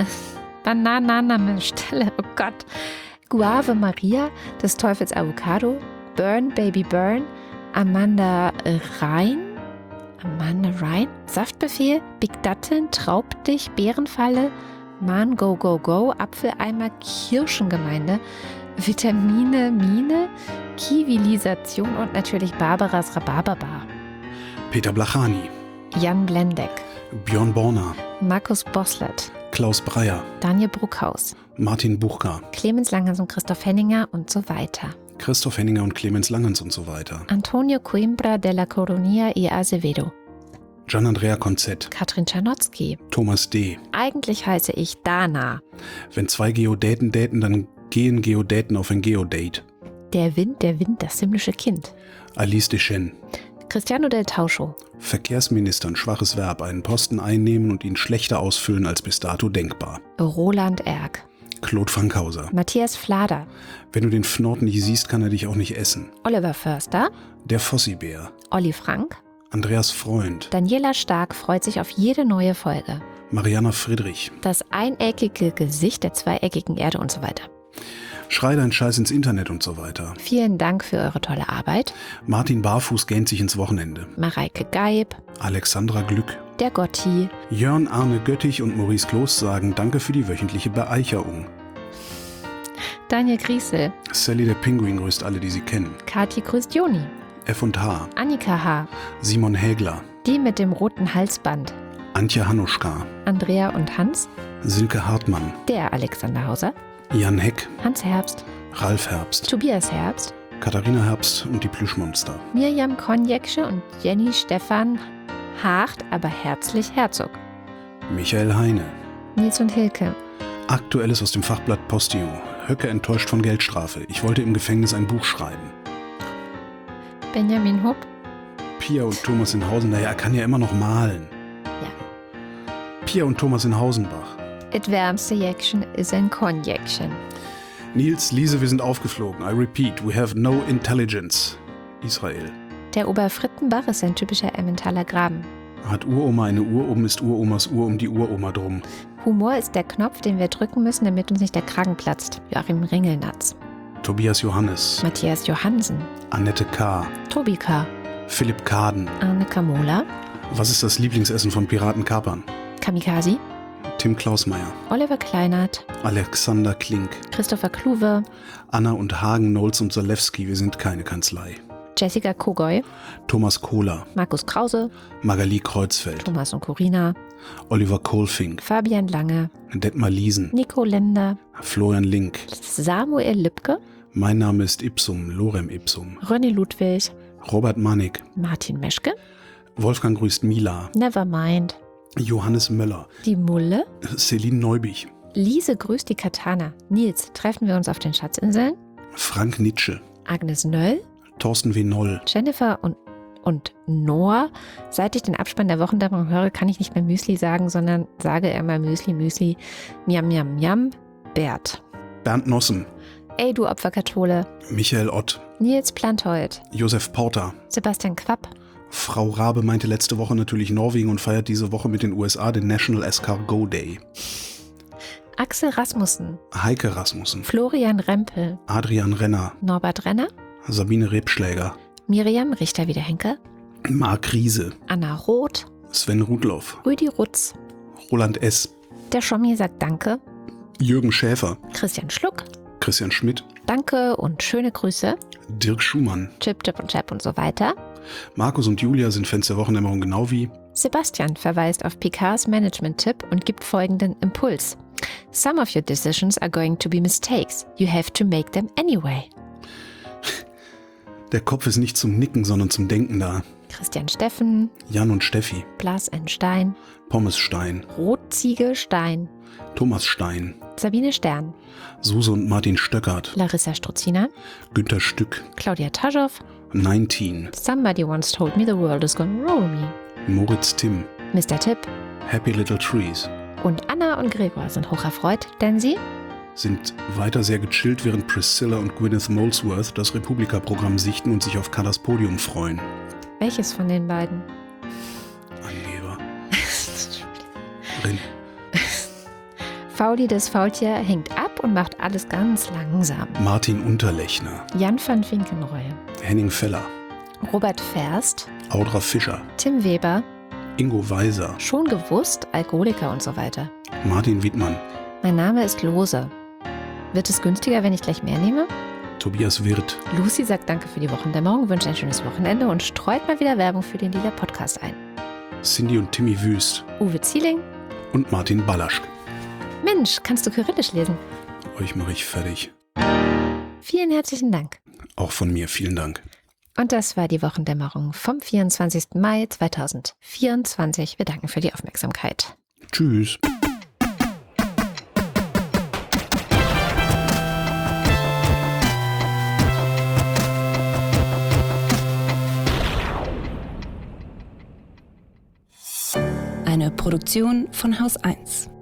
Bananenstelle. Oh Gott. Guave Maria. Des Teufels Avocado. Burn Baby Burn. Amanda Rhein. Amanda Rhein. Saftbefehl. Big Datteln. Traubdich. Bärenfalle. Man Go Go Go. Apfeleimer. Kirschengemeinde. Vitamine Mine. Kiwilisation und natürlich Barbaras Rhabarberbar. Peter Blachani. Jan Blendeck. Björn Borner. Markus Boslett. Klaus Breyer. Daniel Bruckhaus. Martin Buchka. Clemens Langhans und Christoph Henninger und so weiter. Christoph Henninger und Clemens Langhans und so weiter. Antonio Coimbra de la Coruña y Azevedo. Gian-Andrea Konzett. Katrin Czarnotzki. Thomas D. Eigentlich heiße ich Dana. Wenn zwei Geodäten daten, dann gehen Geodäten auf ein Geodate. Der Wind, der Wind, das himmlische Kind. Alice Deschênes. Cristiano del Tauscho. Verkehrsminister, ein schwaches Verb, einen Posten einnehmen und ihn schlechter ausfüllen als bis dato denkbar. Roland Erck. Claude Fankhauser. Matthias Flader. Wenn du den Fnord nicht siehst, kann er dich auch nicht essen. Oliver Förster. Der Fossibär. Olli Frank. Andreas Freund. Daniela Stark freut sich auf jede neue Folge. Mariana Friedrich. Das eineckige Gesicht der zweieckigen Erde und so weiter. Schrei dein Scheiß ins Internet und so weiter. Vielen Dank für eure tolle Arbeit. Martin Barfuß gähnt sich ins Wochenende. Mareike Geib. Alexandra Glück. Der Gotti. Jörn Arne Göttich und Maurice Kloß sagen Danke für die wöchentliche Bereicherung. Daniel Griesel. Sally der Pinguin grüßt alle, die sie kennen. Kathi grüßt Joni. F und H. Annika H. Simon Hägler. Die mit dem roten Halsband. Antje Hanuschka. Andrea und Hans. Silke Hartmann. Der Alexander Hauser. Jan Heck. Hans Herbst. Ralf Herbst. Tobias Herbst. Katharina Herbst und die Plüschmonster. Mirjam Konjeksche und Jenny Stefan Hacht, aber herzlich Herzog. Michael Heine. Nils und Hilke. Aktuelles aus dem Fachblatt Postillon. Höcke enttäuscht von Geldstrafe. Ich wollte im Gefängnis ein Buch schreiben. Benjamin Hupp. Pia und Thomas in Hausen. Naja, er kann ja immer noch malen. Ja. Pia und Thomas in Hausenbach. Advanced Reaction is an Conjection. Nils, Lise, wir sind aufgeflogen. I repeat, we have no intelligence. Israel. Der Oberfrittenbach ist ein typischer Emmentaler Graben. Hat Uroma eine Uhr um, ist Uromas Uhr um die Uroma drum. Humor ist der Knopf, den wir drücken müssen, damit uns nicht der Kragen platzt. Joachim Ringelnatz. Tobias Johannes. Matthias Johansen. Annette K. Tobi K. Philipp Kaden. Arne Kamola. Was ist das Lieblingsessen von Piratenkapern? Kamikaze. Tim Klausmeier. Oliver Kleinert. Alexander Klink. Christopher Kluwe. Anna und Hagen, Knowles und Zalewski, wir sind keine Kanzlei. Jessica Kogoy, Thomas Kohler, Markus Krause, Magali Kreuzfeld, Thomas und Corina, Oliver Kohlfink, Fabian Lange, Detmar Liesen, Nico Lender, Florian Link. Samuel Lübke, Mein Name ist Ipsum, Lorem Ipsum. René Ludwig, Robert Manig, Martin Meschke, Wolfgang grüßt Mila, Nevermind, Johannes Möller, die Mulle, Celine Neubich, Lise grüßt die Katana, Nils, treffen wir uns auf den Schatzinseln, Frank Nitsche, Agnes Nöll, Thorsten W. Noll, Jennifer und, und Noah. Seit ich den Abspann der Wochendämmerung höre, kann ich nicht mehr Müsli sagen, sondern sage immer Müsli, Müsli, Miam, Miam, Miam, Bert. Bernd Nossen, Ey, du Opferkathole, Michael Ott, Nils Plantold, Josef Porter. Sebastian Quapp, Frau Rabe meinte letzte Woche natürlich Norwegen und feiert diese Woche mit den U S A den National Escargot Day. Axel Rasmussen, Heike Rasmussen, Florian Rempel, Adrian Renner, Norbert Renner, Sabine Rebschläger, Miriam Richter-Wiedehenke, Marc Riese, Anna Roth, Sven Rudloff, Rüdi Rutz, Roland S., der Schommi sagt Danke, Jürgen Schäfer, Christian Schluck, Christian Schmidt, Danke und schöne Grüße, Dirk Schumann. Chip, Chip und Chap und so weiter. Markus und Julia sind Fans der Wochendämmerung genau wie Sebastian verweist auf Picards Management-Tipp und gibt folgenden Impuls. Some of your decisions are going to be mistakes. You have to make them anyway. Der Kopf ist nicht zum Nicken, sondern zum Denken da. Christian Steffen, Jan und Steffi, Blas N. Stein, Pommes Stein, Rotziege Stein, Thomas Stein, Sabine Stern, Suse und Martin Stöckert, Larissa Struzina, Günter Stück, Claudia Taschow, neunzehn, Somebody once told me the world is gonna roll me, Moritz Timm, Mister Tipp Happy Little Trees, und Anna und Gregor sind hocherfreut, denn sie sind weiter sehr gechillt, während Priscilla und Gwyneth Molesworth das Republika-Programm sichten und sich auf Callas Podium freuen. welches von den beiden? Angeber. Rin. Fauli das Faultier hängt ab und macht alles ganz langsam. Martin Unterlechner, Jan van Finkenreue, Henning Feller, Robert Ferst, Audra Fischer, Tim Weber, Ingo Weiser, schon gewusst, Alkoholiker und so weiter. Martin Wittmann, Mein Name ist Lose. Wird es günstiger, wenn ich gleich mehr nehme? Tobias Wirth, Lucy sagt Danke für die Wochendämmerung, wünscht ein schönes Wochenende und streut mal wieder Werbung für den Lila Podcast ein. Cindy und Timmy Wüst Uwe Zieling. und Martin Ballaschk. Mensch, kannst du Kyrillisch lesen? Euch mache ich fertig. Vielen herzlichen Dank. Auch von mir vielen Dank. Und das war die Wochendämmerung vom vierundzwanzigsten Mai zweitausendvierundzwanzig. Wir danken für die Aufmerksamkeit. Tschüss. Eine Produktion von Haus eins.